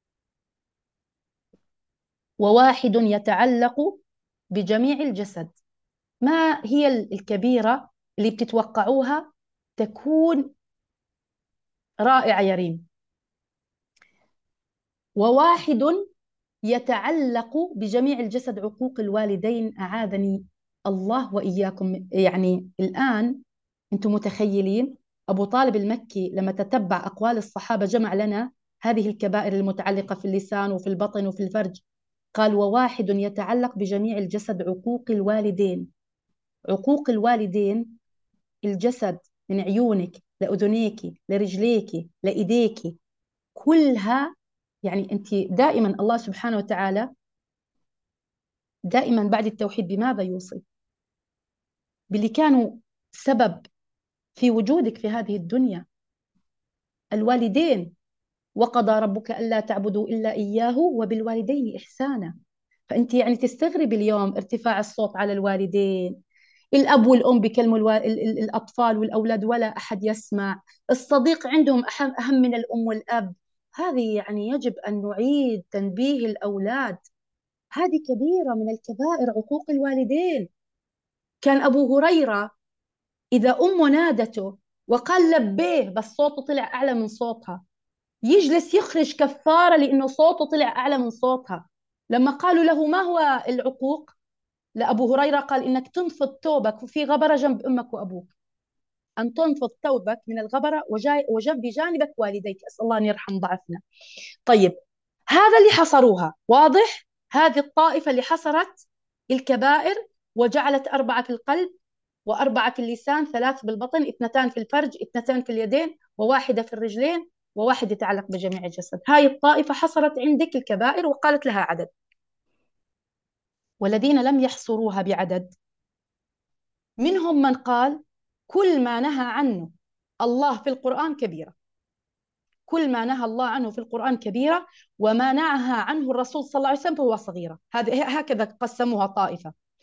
وواحد يتعلق بجميع الجسد. ما هي الكبيرة اللي بتتوقعوها تكون رائعة يا ريم؟ وواحد يتعلق بجميع الجسد: عقوق الوالدين. أعاذني الله وإياكم. يعني الآن أنتم متخيلين أبو طالب المكي لما تتبع أقوال الصحابة جمع لنا هذه الكبائر المتعلقة في اللسان وفي البطن وفي الفرج. قال: وواحد يتعلق بجميع الجسد: عقوق الوالدين. عقوق الوالدين، الجسد من عيونك لأذنيك لرجليك لإيديك كلها. يعني أنت دائما الله سبحانه وتعالى دائما بعد التوحيد بماذا يوصي؟ باللي كانوا سبب في وجودك في هذه الدنيا: الوالدين. وقضى ربك ألا تعبدوا إلا إياه وبالوالدين إحسانا. فأنت يعني تستغرب اليوم ارتفاع الصوت على الوالدين. الأب والأم بيكلموا الو... ال... ال... الأطفال والأولاد ولا أحد يسمع. الصديق عندهم أهم, أهم من الأم والأب. هذه يعني يجب أن نعيد تنبيه الأولاد. هذه كبيرة من الكبائر: عقوق الوالدين. كان أبو هريرة إذا أمه نادته وقال لبيه بس صوته طلع أعلى من صوتها، يجلس يخرج كفارة لأنه صوته طلع أعلى من صوتها. لما قالوا له ما هو العقوق لأبو هريرة، قال: إنك تنفض ثوبك في غبرة جنب أمك وأبوك. أن تنفض ثوبك من الغبرة وجنب بجانبك والديك. أسأل الله أن يرحم ضعفنا. طيب، هذا اللي حصروها، واضح؟ هذه الطائفة اللي حصرت الكبائر وجعلت أربعة في القلب، وأربعة في اللسان، ثلاث بالبطن، اثنتان في الفرج، اثنتان في اليدين، وواحدة في الرجلين، وواحد يتعلق بجميع الجسد. هاي الطائفة حصرت عندك الكبائر وقالت لها عدد. والذين لم يحصروها بعدد منهم من قال: كل ما نهى عنه الله في القرآن كبيرة. كل ما نهى الله عنه في القرآن كبيرة، وما نهى عنه الرسول صلى الله عليه وسلم فهو صغيرة. هذه هكذا قسموها طائفة.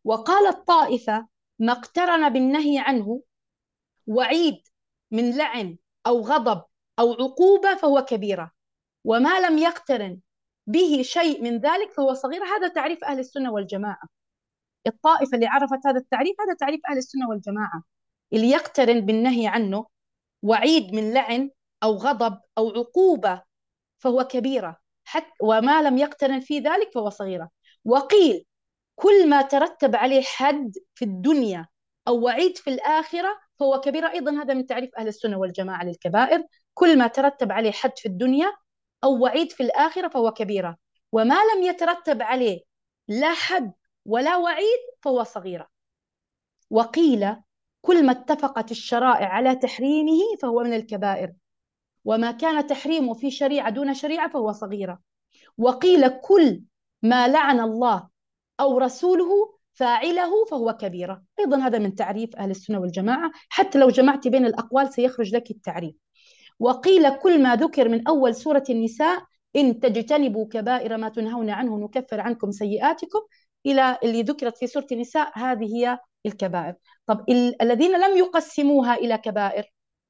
وقالت طائفة: ما اقترن بالنهي عنه وعيد من لعن أو غضب أو عقوبة فهو كبيرة، وما لم يقترن به شيء من ذلك فهو صغير. هذا تعريف أهل السنة والجماعة. الطائفة اللي عرفت هذا التعريف، هذا تعريف أهل السنة والجماعة: اللي يقترن بالنهي عنه وعيد من لعن أو غضب أو عقوبة فهو كبيرة، حتى وما لم يقترن في ذلك فهو صغيرة. وقيل: كل ما ترتب عليه حد في الدنيا أو وعيد في الآخرة فهو كبيرة. أيضا هذا من تعريف أهل السنة والجماعة للكبائر: كل ما ترتب عليه حد في الدنيا أو وعيد في الآخرة فهو كبيرة، وما لم يترتب عليه لا حد ولا وعيد فهو صغيرة. وقيل: كل ما اتفقت الشرائع على تحريمه فهو من الكبائر، وما كان تحريمه في شريعة دون شريعة فهو صغيرة. وقيل: كل ما لعن الله أو رسوله فاعله فهو كبيرة. أيضا هذا من تعريف أهل السنة والجماعة، حتى لو جمعت بين الأقوال سيخرج لك التعريف. وقيل: كل ما ذكر من أول سورة النساء: إن تجتنبوا كبائر ما تنهون عنه نكفر عنكم سيئاتكم، إلى اللي ذكرت في سورة النساء، هذه هي الكبائر. طب ال الذين لم يقسموها إلى كبائر،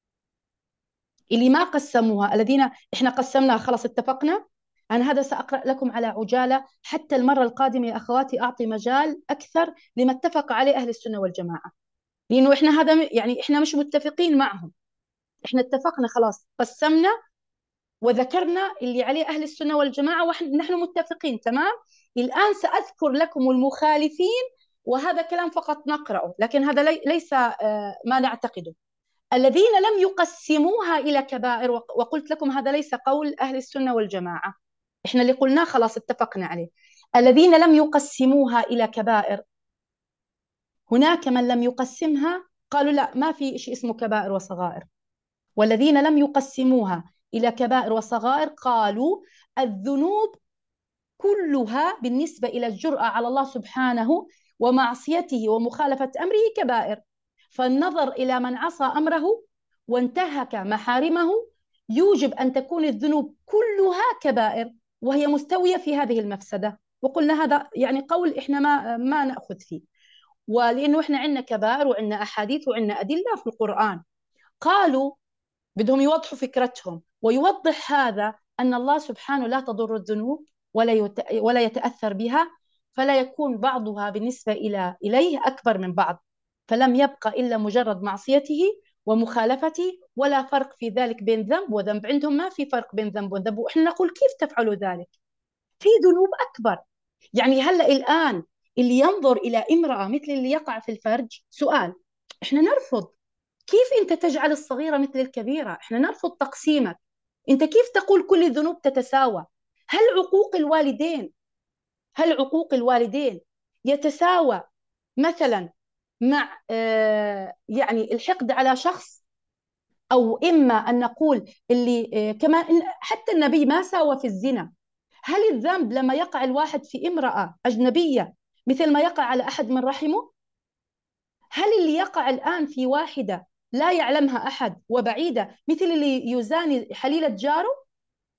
اللي ما قسموها، الذين احنا قسمناها خلاص اتفقنا. أنا هذا سأقرأ لكم على عجالة، حتى المرة القادمة يا أخواتي أعطي مجال أكثر لما اتفق عليه أهل السنة والجماعة، لأنه إحنا هذا يعني إحنا مش متفقين معهم. إحنا اتفقنا خلاص، قسمنا وذكرنا اللي عليه أهل السنة والجماعة ونحن متفقين تمام. الآن سأذكر لكم المخالفين، وهذا كلام فقط نقرأه، لكن هذا لي ليس آه ما نعتقده. الذين لم يقسموها إلى كبائر، وقلت لكم هذا ليس قول أهل السنة والجماعة، إحنا اللي قلناه خلاص اتفقنا عليه. الذين لم يقسموها إلى كبائر، هناك من لم يقسمها قالوا لا، ما في شيء اسمه كبائر وصغائر. والذين لم يقسموها إلى كبائر وصغائر قالوا الذنوب كلها بالنسبة إلى الجرأة على الله سبحانه ومعصيته ومخالفة أمره كبائر. فالنظر إلى من عصى أمره وانتهك محارمه يوجب أن تكون الذنوب كلها كبائر، وهي مستوية في هذه المفسدة. وقلنا هذا يعني قول إحنا ما ما نأخذ فيه، ولأنه إحنا عندنا كبائر وعندنا أحاديث وعندنا أدلة في القرآن. قالوا بدهم يوضحوا فكرتهم، ويوضح هذا أن الله سبحانه لا تضر الذنوب ولا ولا يتأثر بها، فلا يكون بعضها بالنسبة إلى إليه أكبر من بعض، فلم يبقى إلا مجرد معصيته ومخالفته، ولا فرق في ذلك بين ذنب وذنب. عندهم ما في فرق بين ذنب وذنب، وإحنا نقول كيف تفعلوا ذلك؟ في ذنوب أكبر. يعني هلأ الآن اللي ينظر إلى امرأة مثل اللي يقع في الفرج، سؤال إحنا نرفض. كيف أنت تجعل الصغيرة مثل الكبيرة؟ إحنا نرفض تقسيمك. أنت كيف تقول كل الذنوب تتساوى؟ هل عقوق الوالدين هل عقوق الوالدين يتساوى مثلا مع آه يعني الحقد على شخص؟ أو إما أن نقول اللي آه كمان حتى النبي ما ساوى في الزنا. هل الذنب لما يقع الواحد في امرأة أجنبية مثل ما يقع على أحد من رحمه؟ هل اللي يقع الآن في واحدة لا يعلمها أحد وبعيدة مثل اللي يزاني حليلة جاره؟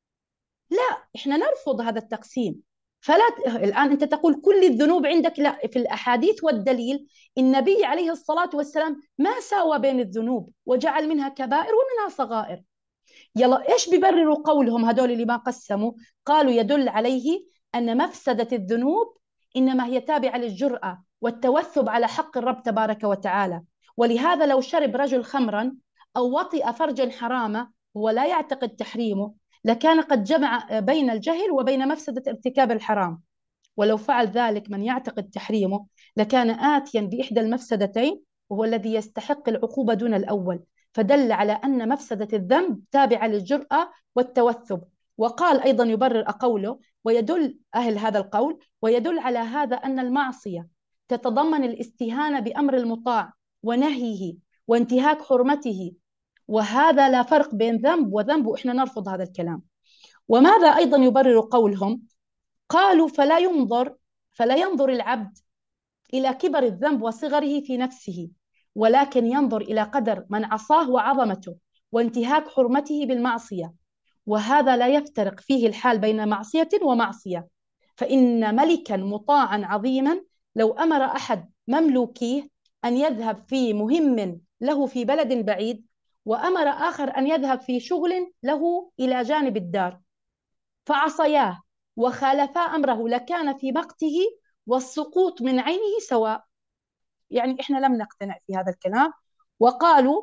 لا، إحنا نرفض هذا التقسيم. فلا ت... الآن أنت تقول كل الذنوب عندك، لا، في الأحاديث والدليل النبي عليه الصلاة والسلام ما ساوى بين الذنوب، وجعل منها كبائر ومنها صغائر. يلا إيش بيبرروا قولهم هدول اللي ما قسموا؟ قالوا يدل عليه أن مفسدة الذنوب إنما هي تابعة للجرأة والتوثب على حق الرب تبارك وتعالى. ولهذا لو شرب رجل خمرا أو وطئ فرجا حراما هو لا يعتقد تحريمه، لكان قد جمع بين الجهل وبين مفسدة ارتكاب الحرام. ولو فعل ذلك من يعتقد تحريمه لكان آتيا بإحدى المفسدتين، وهو الذي يستحق العقوبة دون الأول. فدل على أن مفسدة الذنب تابعة للجرأة والتوثب. وقال أيضا يبرر قوله، ويدل أهل هذا القول، ويدل على هذا أن المعصية تتضمن الاستهانة بأمر المطاع ونهيه وانتهاك حرمته، وهذا لا فرق بين ذنب وذنب، وإحنا نرفض هذا الكلام. وماذا أيضا يبرر قولهم؟ قالوا فلا ينظر فلا ينظر العبد إلى كبر الذنب وصغره في نفسه، ولكن ينظر إلى قدر من عصاه وعظمته وانتهاك حرمته بالمعصية، وهذا لا يفترق فيه الحال بين معصية ومعصية. فإن ملكا مطاعا عظيما لو أمر أحد مملوكيه أن يذهب في مهم له في بلد بعيد، وأمر آخر أن يذهب في شغل له إلى جانب الدار، فعصياه وخالفا أمره، لكان في مقته والسقوط من عينه سواء. يعني إحنا لم نقتنع في هذا الكلام، وقالوا: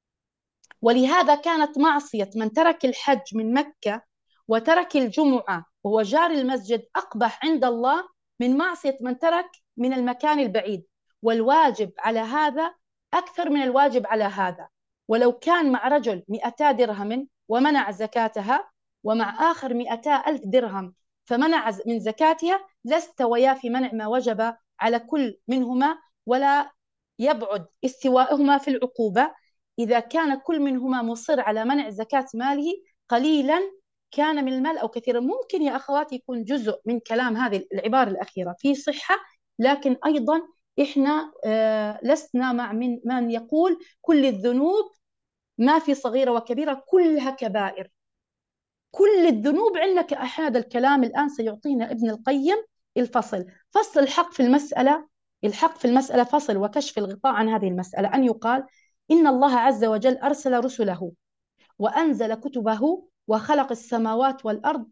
ولهذا كانت معصية من ترك الحج من مكة وترك الجمعة وهو جار المسجد أقبح عند الله من معصية من ترك من المكان البعيد، والواجب على هذا أكثر من الواجب على هذا. ولو كان مع رجل مئتا درهم ومنع زكاتها، ومع آخر مئتا ألف درهم فمنع من زكاتها، لاستويا في منع ما وجب على كل منهما، ولا يبعد استواءهما في العقوبة. إذا كان كل منهما مصر على منع زكاة ماله قليلا كان من المال أو كثيرا. ممكن يا أخواتي يكون جزء من كلام هذه العبارة الأخيرة في صحة، لكن أيضا إحنا آه لسنا مع من, من يقول كل الذنوب ما في صغيرة وكبيرة، كلها كبائر. كل الذنوب عندك. هذا الكلام الآن سيعطينا ابن القيم الفصل. فصل الحق في المسألة، الحق في المسألة فصل وكشف الغطاء عن هذه المسألة، أن يقال إن الله عز وجل أرسل رسله وأنزل كتبه وخلق السماوات والأرض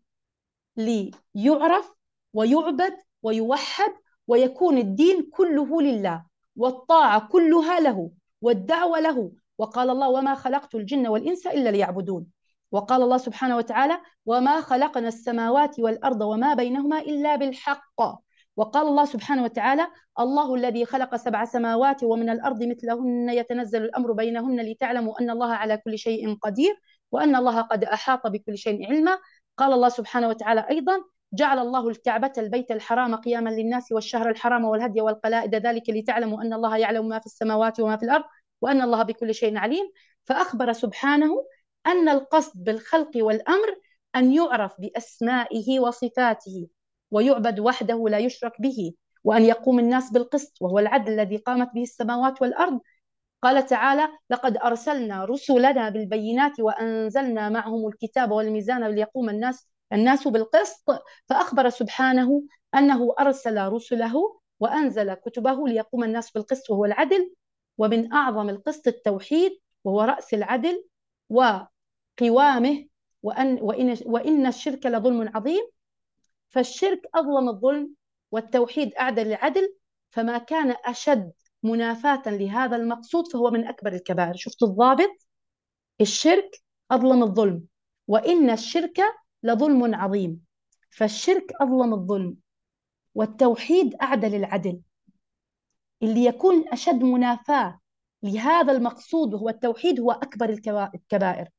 ليعرف ويعبد ويوحد، ويكون الدين كله لله، والطاعة كلها له، والدعوة له. وقال الله: وما خلقت الجن والإنس إلا ليعبدون. وقال الله سبحانه وتعالى: وما خلقنا السماوات والأرض وما بينهما إلا بالحق. وقال الله سبحانه وتعالى: الله الذي خلق سبع سماوات ومن الأرض مثلهن يتنزل الأمر بينهن لتعلموا أن الله على كل شيء قدير وأن الله قد أحاط بكل شيء علما. قال الله سبحانه وتعالى أيضا: جعل الله الكعبة البيت الحرام قياما للناس والشهر الحرام والهدي والقلائد ذلك لتعلموا أن الله يعلم ما في السماوات وما في الأرض وأن الله بكل شيء عليم. فأخبر سبحانه أن القصد بالخلق والأمر أن يعرف بأسمائه وصفاته ويعبد وحده لا يشرك به، وأن يقوم الناس بالقسط وهو العدل الذي قامت به السماوات والأرض. قال تعالى: لقد أرسلنا رسلنا بالبينات وأنزلنا معهم الكتاب والميزان ليقوم الناس الناس بالقسط. فأخبر سبحانه أنه أرسل رسله وأنزل كتبه ليقوم الناس بالقسط وهو العدل. ومن أعظم القسط التوحيد وهو رأس العدل وقوامه. وأن, وإن, وإن الشرك لظلم عظيم. فالشرك أظلم الظلم والتوحيد أعدل العدل، فما كان أشد منافاة لهذا المقصود فهو من أكبر الكبائر. شفت الضابط؟ الشرك أظلم الظلم، وإن الشرك لظلم عظيم. فالشرك أظلم الظلم والتوحيد أعدل العدل. اللي يكون أشد منافاة لهذا المقصود وهو التوحيد هو أكبر الكبائر،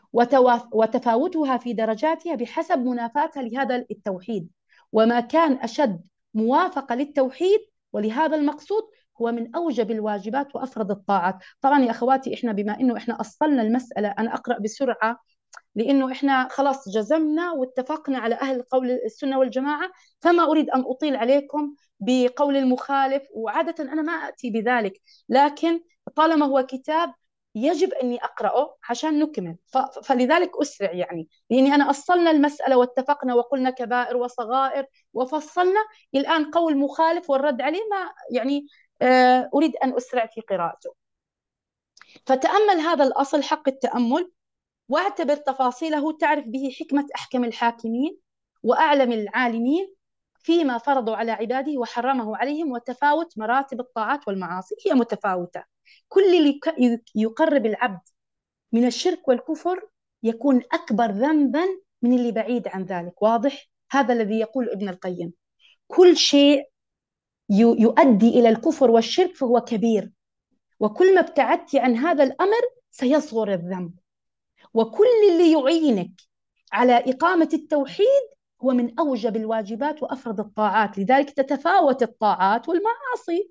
وتفاوتها في درجاتها بحسب منافاتها لهذا التوحيد. وما كان أشد موافقة للتوحيد ولهذا المقصود هو من أوجب الواجبات وأفرض الطاعات. طبعا يا أخواتي إحنا بما إنه إحنا أصلنا المسألة، أنا أقرأ بسرعة لأنه إحنا خلاص جزمنا واتفقنا على أهل قول السنة والجماعة، فما أريد أن أطيل عليكم بقول المخالف، وعادة أنا ما أتي بذلك، لكن طالما هو كتاب يجب أني أقرأه عشان نكمل، فلذلك أسرع يعني، لأني أنا أصلنا المسألة واتفقنا وقلنا كبائر وصغائر وفصلنا. الآن قول مخالف والرد عليه ما يعني آه أريد أن أسرع في قراءته. فتأمل هذا الأصل حق التأمل، واعتبر تفاصيله تعرف به حكمة أحكم الحاكمين وأعلم العالمين فيما فرضوا على عباده وحرمه عليهم، وتفاوت مراتب الطاعات والمعاصي هي متفاوتة. كل اللي يقرب العبد من الشرك والكفر يكون أكبر ذنبا من اللي بعيد عن ذلك. واضح؟ هذا الذي يقول ابن القيم: كل شيء يؤدي إلى الكفر والشرك فهو كبير، وكل ما ابتعدت عن هذا الأمر سيصغر الذنب. وكل اللي يعينك على إقامة التوحيد هو من أوجب الواجبات وأفرض الطاعات، لذلك تتفاوت الطاعات والمعاصي.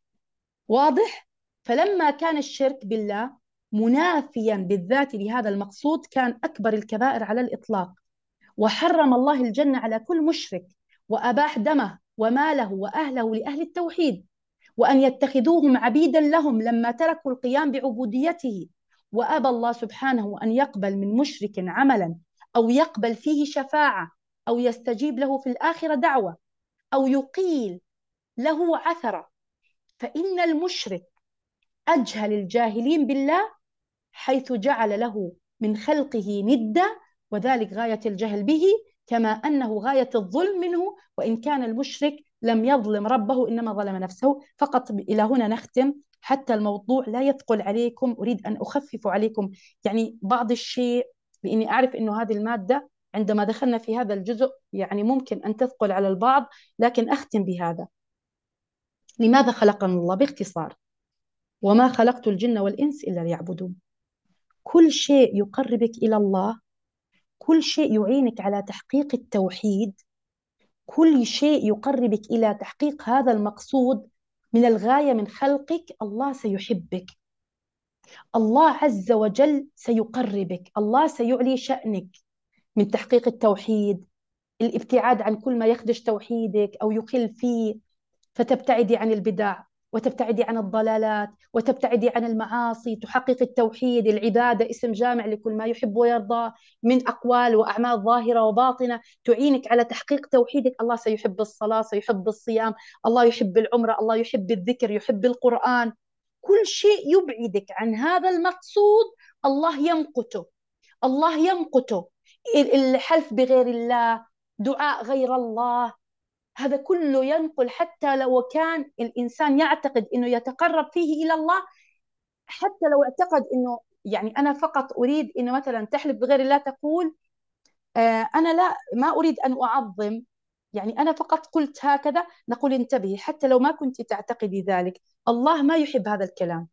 واضح؟ فلما كان الشرك بالله منافيا بالذات لهذا المقصود كان أكبر الكبائر على الإطلاق، وحرم الله الجنة على كل مشرك، وأباح دمه وماله وأهله لأهل التوحيد، وأن يتخذوهم عبيدا لهم لما تركوا القيام بعبوديته. وأبى الله سبحانه أن يقبل من مشرك عملا أو يقبل فيه شفاعة أو يستجيب له في الآخرة دعوة أو يقيل له عثرة. فإن المشرك أجهل الجاهلين بالله، حيث جعل له من خلقه ندا، وذلك غاية الجهل به، كما أنه غاية الظلم منه، وإن كان المشرك لم يظلم ربه إنما ظلم نفسه. فقط إلى هنا نختم، حتى الموضوع لا يثقل عليكم، أريد أن أخفف عليكم يعني بعض الشيء، لأني أعرف أنه هذه المادة عندما دخلنا في هذا الجزء يعني ممكن أن تثقل على البعض. لكن أختم بهذا: لماذا خلقنا الله؟ باختصار: وما خلقت الجن والإنس إلا ليعبدون. كل شيء يقربك إلى الله، كل شيء يعينك على تحقيق التوحيد، كل شيء يقربك إلى تحقيق هذا المقصود من الغاية من خلقك، الله سيحبك، الله عز وجل سيقربك، الله سيعلي شأنك من تحقيق التوحيد، الابتعاد عن كل ما يخدش توحيدك أو يخل فيه، فتبتعدي عن البدع وتبتعدي عن الضلالات وتبتعدي عن المعاصي، تحقق التوحيد. العبادة اسم جامع لكل ما يحب ويرضى من أقوال وأعمال ظاهرة وباطنة تعينك على تحقيق توحيدك. الله سيحب الصلاة، سيحب الصيام، الله يحب العمرة، الله يحب الذكر، يحب القرآن. كل شيء يبعدك عن هذا المقصود الله يمقته، الله يمقته. الحلف بغير الله، دعاء غير الله، هذا كله ينقل. حتى لو كان الإنسان يعتقد أنه يتقرب فيه إلى الله، حتى لو اعتقد أنه يعني أنا فقط أريد أنه مثلا تحلف بغير الله، تقول آه أنا لا ما أريد أن أعظم، يعني أنا فقط قلت هكذا، نقول انتبهي، حتى لو ما كنت تعتقدي ذلك، الله ما يحب هذا الكلام.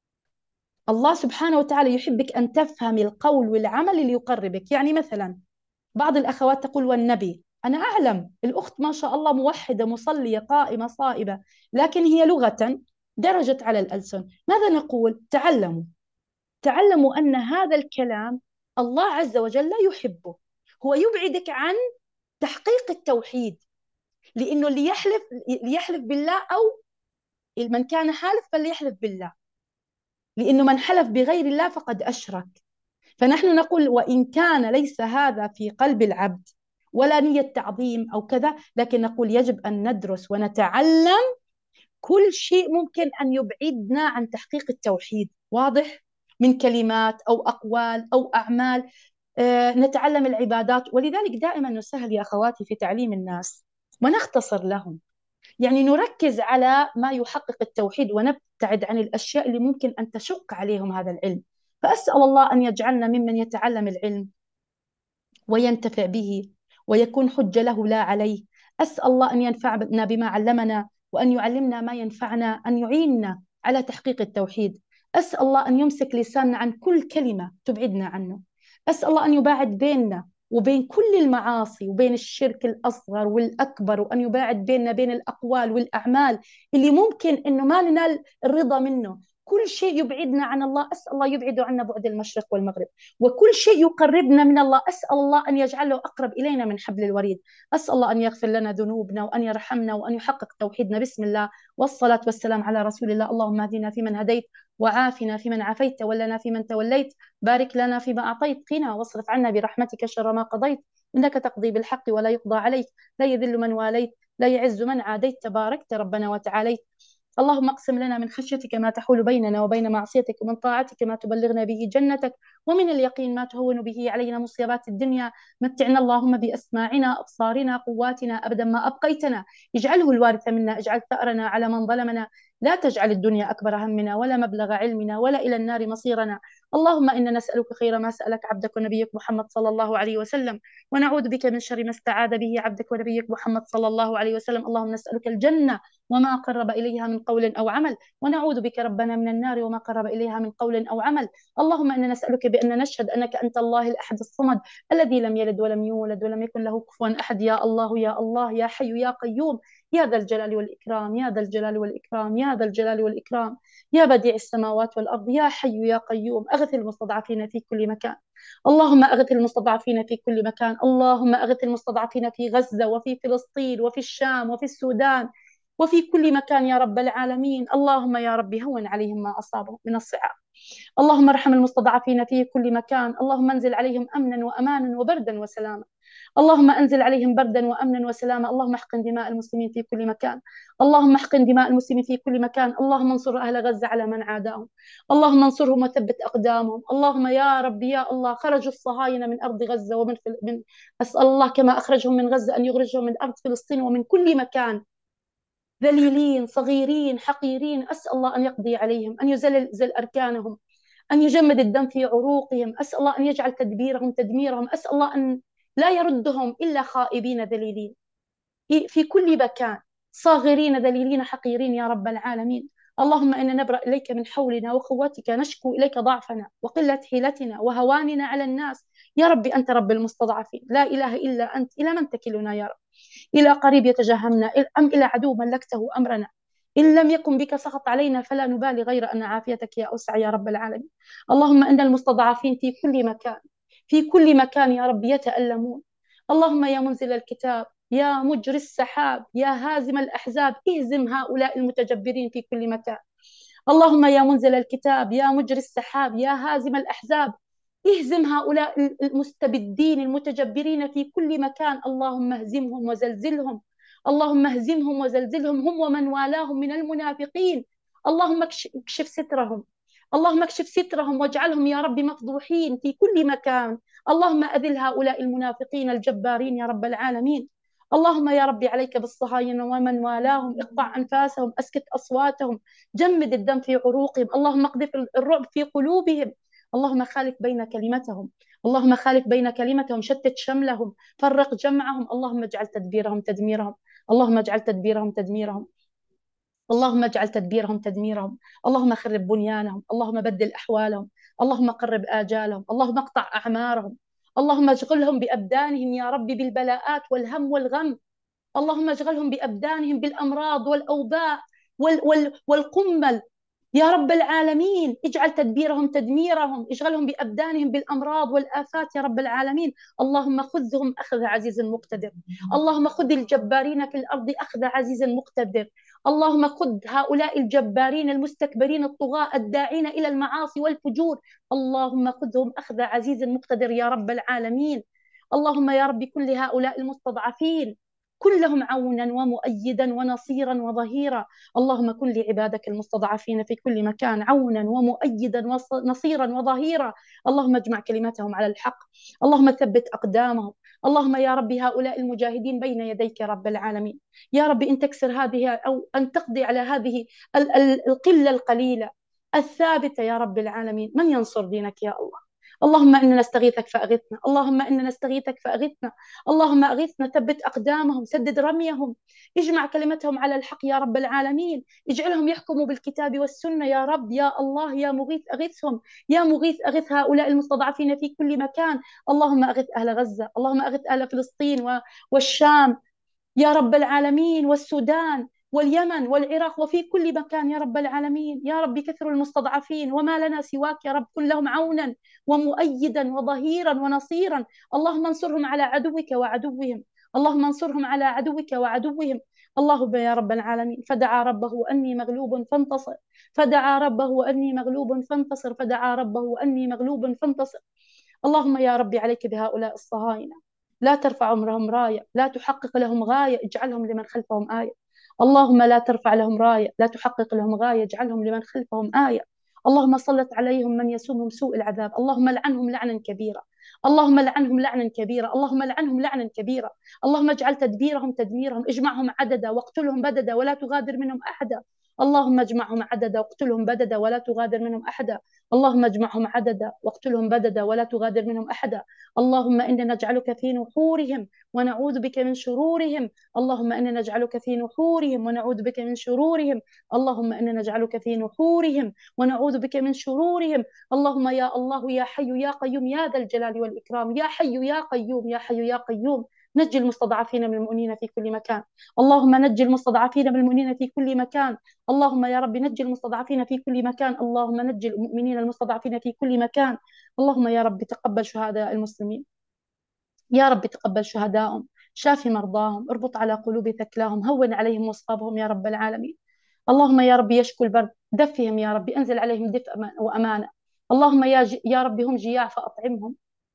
الله سبحانه وتعالى يحبك أن تفهم القول والعمل اللي يقربك. يعني مثلا بعض الأخوات تقول والنبي، أنا أعلم الأخت ما شاء الله موحدة مصلية قائمة صائبة، لكن هي لغة درجت على الألسن. ماذا نقول؟ تعلموا، تعلموا أن هذا الكلام الله عز وجل لا يحبه، هو يبعدك عن تحقيق التوحيد. لأنه اللي يحلف ليحلف بالله، أو من كان حالف فليحلف بالله، لأنه من حلف بغير الله فقد أشرك. فنحن نقول وإن كان ليس هذا في قلب العبد ولا نية تعظيم أو كذا، لكن نقول يجب أن ندرس ونتعلم كل شيء ممكن أن يبعدنا عن تحقيق التوحيد، واضح؟ من كلمات أو أقوال أو أعمال. آه نتعلم العبادات. ولذلك دائما نسهل يا أخواتي في تعليم الناس ونختصر لهم، يعني نركز على ما يحقق التوحيد ونبتعد عن الأشياء اللي ممكن أن تشق عليهم هذا العلم. فأسأل الله أن يجعلنا ممن يتعلم العلم وينتفع به ويكون حجة له لا عليه. أسأل الله أن ينفعنا بما علمنا، وأن يعلمنا ما ينفعنا، أن يعيننا على تحقيق التوحيد. أسأل الله أن يمسك لساننا عن كل كلمة تبعدنا عنه. أسأل الله أن يباعد بيننا وبين كل المعاصي وبين الشرك الأصغر والأكبر، وأن يباعد بيننا بين الأقوال والأعمال اللي ممكن أنه ما ننال الرضا منه. كل شيء يبعدنا عن الله أسأل الله يبعد عنا بعد المشرق والمغرب، وكل شيء يقربنا من الله أسأل الله أن يجعله أقرب إلينا من حبل الوريد. أسأل الله أن يغفر لنا ذنوبنا وأن يرحمنا وأن يحقق توحيدنا. بسم الله والصلاة والسلام على رسول الله. اللهم اهدنا فيمن هديت، وعافنا فيمن عافيت، تولنا فيمن توليت، بارك لنا فيما أعطيت، قنا واصرف عنا برحمتك شر ما قضيت، إنك تقضي بالحق ولا يقضى عليك، لا يذل من واليت، لا يعز من عاديت، تباركت ربنا وتعاليت. اللهم اقسم لنا من خشيتك ما تحول بيننا وبين معصيتك، ومن طاعتك ما تبلغنا به جنتك، ومن اليقين ما تهون به علينا مصيبات الدنيا. متعنا اللهم بأسماعنا أبصارنا قواتنا أبدا ما أبقيتنا، اجعله الوارث منا، اجعل ثأرنا على من ظلمنا، لا تجعل الدنيا أكبر همنا ولا مبلغ علمنا ولا إلى النار مصيرنا. اللهم إنا نسألك خير ما سألك عبدك ونبيك محمد صلى الله عليه وسلم، ونعوذ بك من شر ما استعاذ به عبدك ونبيك محمد صلى الله عليه وسلم. اللهم نسألك الجنة وما قرب إليها من قول أو عمل، ونعوذ بك ربنا من النار وما قرب إليها من قول أو عمل. اللهم إنا نسألك بأن نشهد أنك أنت الله الأحد الصمد الذي لم يلد ولم يولد ولم يكن له كفوا أحد. يا الله يا الله يا حي يا قيوم، يا ذا الجلال والإكرام، يا ذا الجلال والإكرام، يا ذا الجلال والإكرام، يا بديع السماوات والأرض، يا حي يا قيوم، أغث المستضعفين في كل مكان. اللهم أغث المستضعفين في كل مكان. اللهم أغث المستضعفين في غزة وفي فلسطين وفي الشام وفي السودان وفي كل مكان يا رب العالمين. اللهم يا رب هون عليهم ما أصابهم من الصعاب. اللهم ارحم المستضعفين في كل مكان. اللهم انزل عليهم أمنا وأمانا وبردا وسلاما. اللهم أنزل عليهم بردا وأمنا وسلاما. اللهم احقن دماء المسلمين في كل مكان. اللهم احقن دماء المسلمين في كل مكان. اللهم انصر أهل غزة على من عاداهم. اللهم انصرهم وثبت أقدامهم. اللهم يا رب يا الله، خرجوا الصهاينة من أرض غزة ومن فل... من أسأل الله كما أخرجهم من غزة أن يخرجهم من أرض فلسطين ومن كل مكان، ذليلين صغيرين حقيرين. أسأل الله أن يقضي عليهم، أن يزلزل أركانهم، أن يجمد الدم في عروقهم. أسأل الله أن يجعل تدبيرهم تدميرهم. أسأل الله أن لا يردهم إلا خائبين ذليلين في كل مكان، صاغرين ذليلين حقيرين يا رب العالمين. اللهم إنا نبرأ إليك من حولنا وقوتك، نشكو إليك ضعفنا وقلة حيلتنا وهواننا على الناس. يا رب أنت رب المستضعفين، لا إله إلا أنت. إلى من تكلنا يا رب؟ إلى قريب يتجهمنا أم إلى عدو ملكته أمرنا؟ إن لم يكن بك سخط علينا فلا نبالي غير أن عافيتك يا أوسع يا رب العالمين. اللهم إن المستضعفين في كل مكان، في كل مكان يا رب يتألمون. اللهم يا منزل الكتاب، يا مجري السحاب، يا هازم الأحزاب، اهزم هؤلاء المتجبرين في كل مكان. اللهم يا منزل الكتاب، يا مجري السحاب، يا هازم الأحزاب، اهزم هؤلاء المستبدين المتجبرين في كل مكان. اللهم اهزمهم وزلزلهم. اللهم اهزمهم وزلزلهم هم ومن والاهم من المنافقين. اللهم اكشف سترهم. اللهم اكشف سترهم واجعلهم يا رب مفضوحين في كل مكان. اللهم أذل هؤلاء المنافقين الجبارين يا رب العالمين. اللهم يا ربي عليك بالصهاينة ومن والاهم، اقطع أنفاسهم، أسكت أصواتهم، جمد الدم في عروقهم. اللهم اقذف الرعب في قلوبهم. اللهم خالف بين كلمتهم. اللهم خالف بين كلمتهم، شتت شملهم، فرق جمعهم. اللهم اجعل تدبيرهم تدميرهم. اللهم اجعل تدبيرهم تدميرهم. اللهم اجعل تدبيرهم تدميرهم. اللهم خرب بنيانهم. اللهم بدل أحوالهم. اللهم قرب آجالهم. اللهم اقطع أعمارهم. اللهم اشغلهم بأبدانهم يا رب بالبلاءات والهم والغم. اللهم اشغلهم بأبدانهم بالأمراض والأوباء وال وال والقمل يا رب العالمين. اجعل تدبيرهم تدميرهم، اشغلهم بأبدانهم بالأمراض والآفات يا رب العالمين. اللهم خذهم أخذ عزيز مقتدر. اللهم خذ الجبارين في الأرض أخذ عزيز مقتدر. اللهم خذ هؤلاء الجبارين المستكبرين الطغاة الداعين إلى المعاصي والفجور. اللهم خذهم أخذ عزيز مقتدر يا رب العالمين. اللهم يا رب كن لهؤلاء المستضعفين كن لهم عونا ومؤيدا ونصيرا وظهيرا. اللهم كن لعبادك المستضعفين في كل مكان عونا ومؤيدا ونصيرا وظهيرا. اللهم اجمع كلمتهم على الحق. اللهم ثبت أقدامهم. اللهم يا رب هؤلاء المجاهدين بين يديك يا رب العالمين. يا رب إن تكسر هذه أو أن تقضي على هذه ال- ال- القلة القليلة الثابتة يا رب العالمين، من ينصر دينك يا الله؟ اللهم إنا نستغيثك فأغثنا. اللهم إنا نستغيثك فأغثنا. اللهم أغثنا، ثبت أقدامهم، سدد رميهم، اجمع كلمتهم على الحق يا رب العالمين. اجعلهم يحكموا بالكتاب والسنة يا رب يا الله. يا مغيث أغثهم. يا مغيث أغث هؤلاء المستضعفين في كل مكان. اللهم أغث أهل غزة. اللهم أغث أهل فلسطين والشام يا رب العالمين، والسودان واليمن والعراق وفي كل مكان يا رب العالمين. يا رب كثر المستضعفين وما لنا سواك يا رب. كن لهم عونا ومؤيدا وظهيرا ونصيرا. اللهم انصرهم على عدوك وعدوهم. اللهم انصرهم على عدوك وعدوهم. اللهم يا رب العالمين. فدعا ربه أني مغلوب فانتصر. فدعا ربه أني مغلوب فانتصر. فدعا ربه أني مغلوب فانتصر. اللهم يا ربي عليك بهؤلاء الصهاينة، لا ترفع عمرهم راية، لا تحقق لهم غاية، اجعلهم لمن خلفهم آية. اللهم لا ترفع لهم راية، لا تحقق لهم غاية، اجعلهم لمن خلفهم آية. اللهم سلط عليهم من يسومهم سوء العذاب. اللهم لعنهم لعنا كبيرا. اللهم لعنهم لعنا كبيرا. اللهم لعنهم لعنا كبيرا. اللهم اجعل تدبيرهم تدميرهم. اجمعهم عددا واقتلهم بددا ولا تغادر منهم أحدا. اللهم اجمعهم عددا واقتلهم بددا ولا تغادر منهم أحدا. اللهم اجمعهم عددا واقتلهم بددا ولا تغادر منهم أحدا. اللهم إنا نجعلك في نحورهم ونعوذ بك من شرورهم. اللهم إنا نجعلك في نحورهم ونعوذ بك من شرورهم. اللهم إنا نجعلك في نحورهم ونعوذ بك من شرورهم. اللهم يا الله يا حي يا قيوم يا ذا الجلال والإكرام، يا حي يا قيوم يا حي يا قيوم، نجي المستضعفين من المؤمنين في كل مكان. اللهم نجي المستضعفين من المؤمنين في كل مكان. اللهم يا رب نجي المستضعفين في كل مكان. اللهم نجي المؤمنين المستضعفين في كل مكان. اللهم يا رب تقبل شهداء المسلمين. يا رب تقبل شهدائهم، شافي مرضاهم، اربط على قلوب ثكلاهم، هون عليهم مصابهم يا رب العالمين. اللهم يا رب يشكو البرد، دفهم يا رب، انزل عليهم دفء وأمانة. اللهم يا, ج... يا رب هم جياع فأطعمهم،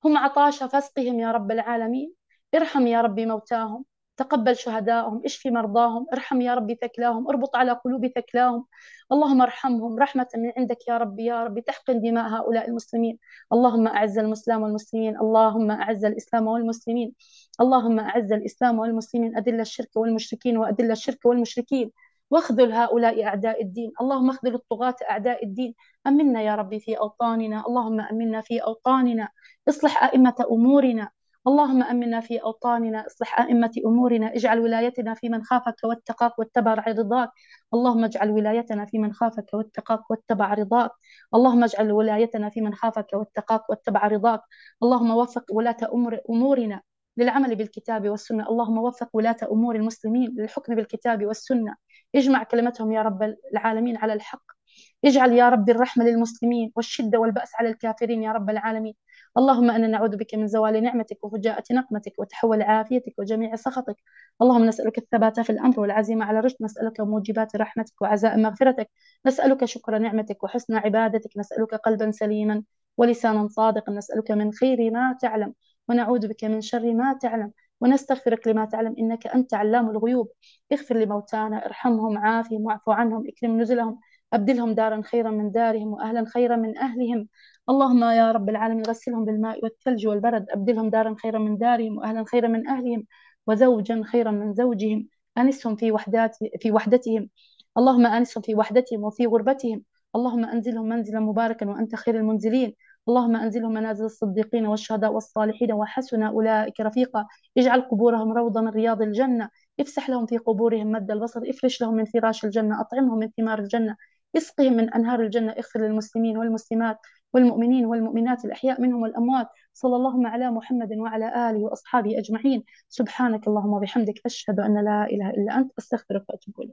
هم عطاشة فاسقهم يا رب العالمين. ارحم يا ربي موتاهم، تقبل شهداءهم، اشفي مرضاهم، ارحم يا ربي ثكلاهم، اربط على قلوب ثكلاهم. اللهم ارحمهم رحمة من عندك يا ربي، يا ربي تحقن دماء هؤلاء المسلمين. اللهم أعز الإسلام والمسلمين، اللهم أعز الإسلام والمسلمين، اللهم أعز الإسلام والمسلمين، أذل الشرك والمشركين وأذل الشرك والمشركين، واخذل هؤلاء أعداء الدين. اللهم اخذل الطغاة أعداء الدين. أمنا يا ربي في أوطاننا، اللهم أمنا في أوطاننا، اصلح أئمة أمورنا. اللهم أمنا في أوطاننا، اصلح أئمة أمورنا، اجعل ولايتنا في من خافك واتقاك واتبع رضاك. اللهم اجعل ولايتنا في من خافك واتقاك واتبع رضاك. اللهم اجعل ولايتنا في من خافك واتقاك واتبع رضاك. اللهم وفق ولاة أمور أمورنا للعمل بالكتاب والسنة. اللهم وفق ولاة أمور المسلمين للحكم بالكتاب والسنة. اجمع كلمتهم يا رب العالمين على الحق. اجعل يا رب الرحمة للمسلمين والشدة والبأس على الكافرين يا رب العالمين. اللهم أنا نعوذ بك من زوال نعمتك وفجاءة نقمتك وتحول عافيتك وجميع سخطك. اللهم نسألك الثبات في الأمر والعزيمة على الرشد، نسألك موجبات رحمتك وعزائم مغفرتك، نسألك شكر نعمتك وحسن عبادتك، نسألك قلبا سليما ولسانا صادقا، نسألك من خير ما تعلم ونعوذ بك من شر ما تعلم ونستغفرك لما تعلم، إنك أنت علام الغيوب. اغفر لموتانا، ارحمهم، عافهم، واعف عنهم، اكرم نزلهم، أبدلهم دارا خيرا من دارهم وأهلا خيرا من أهلهم. اللهم يا رب العالمين غسلهم بالماء والثلج والبرد، أبدلهم دارا خيرا من دارهم وأهلا خيرا من أهلهم وزوجا خيرا من زوجهم. أنسهم في وحدات في وحدتهم. اللهم أنسهم في وحدتهم وفي غربتهم. اللهم أنزلهم منزلا مباركا وأنت خير المنزلين. اللهم أنزلهم منازل الصديقين والشهداء والصالحين وحسن أولئك رفيقا. اجعل قبورهم روضا من رياض الجنة. افسح لهم في قبورهم مد البصر. افرش لهم من فراش الجنة. أطعمهم من ثمار الجنة. اسقهم من أنهار الجنة. اغفر للمسلمين والمسلمات والمؤمنين والمؤمنات الأحياء منهم والأموات. صلى الله على محمد وعلى آله وأصحابه أجمعين. سبحانك اللهم وبحمدك، أشهد أن لا إله إلا أنت، أستغفرك وأتوب إليك.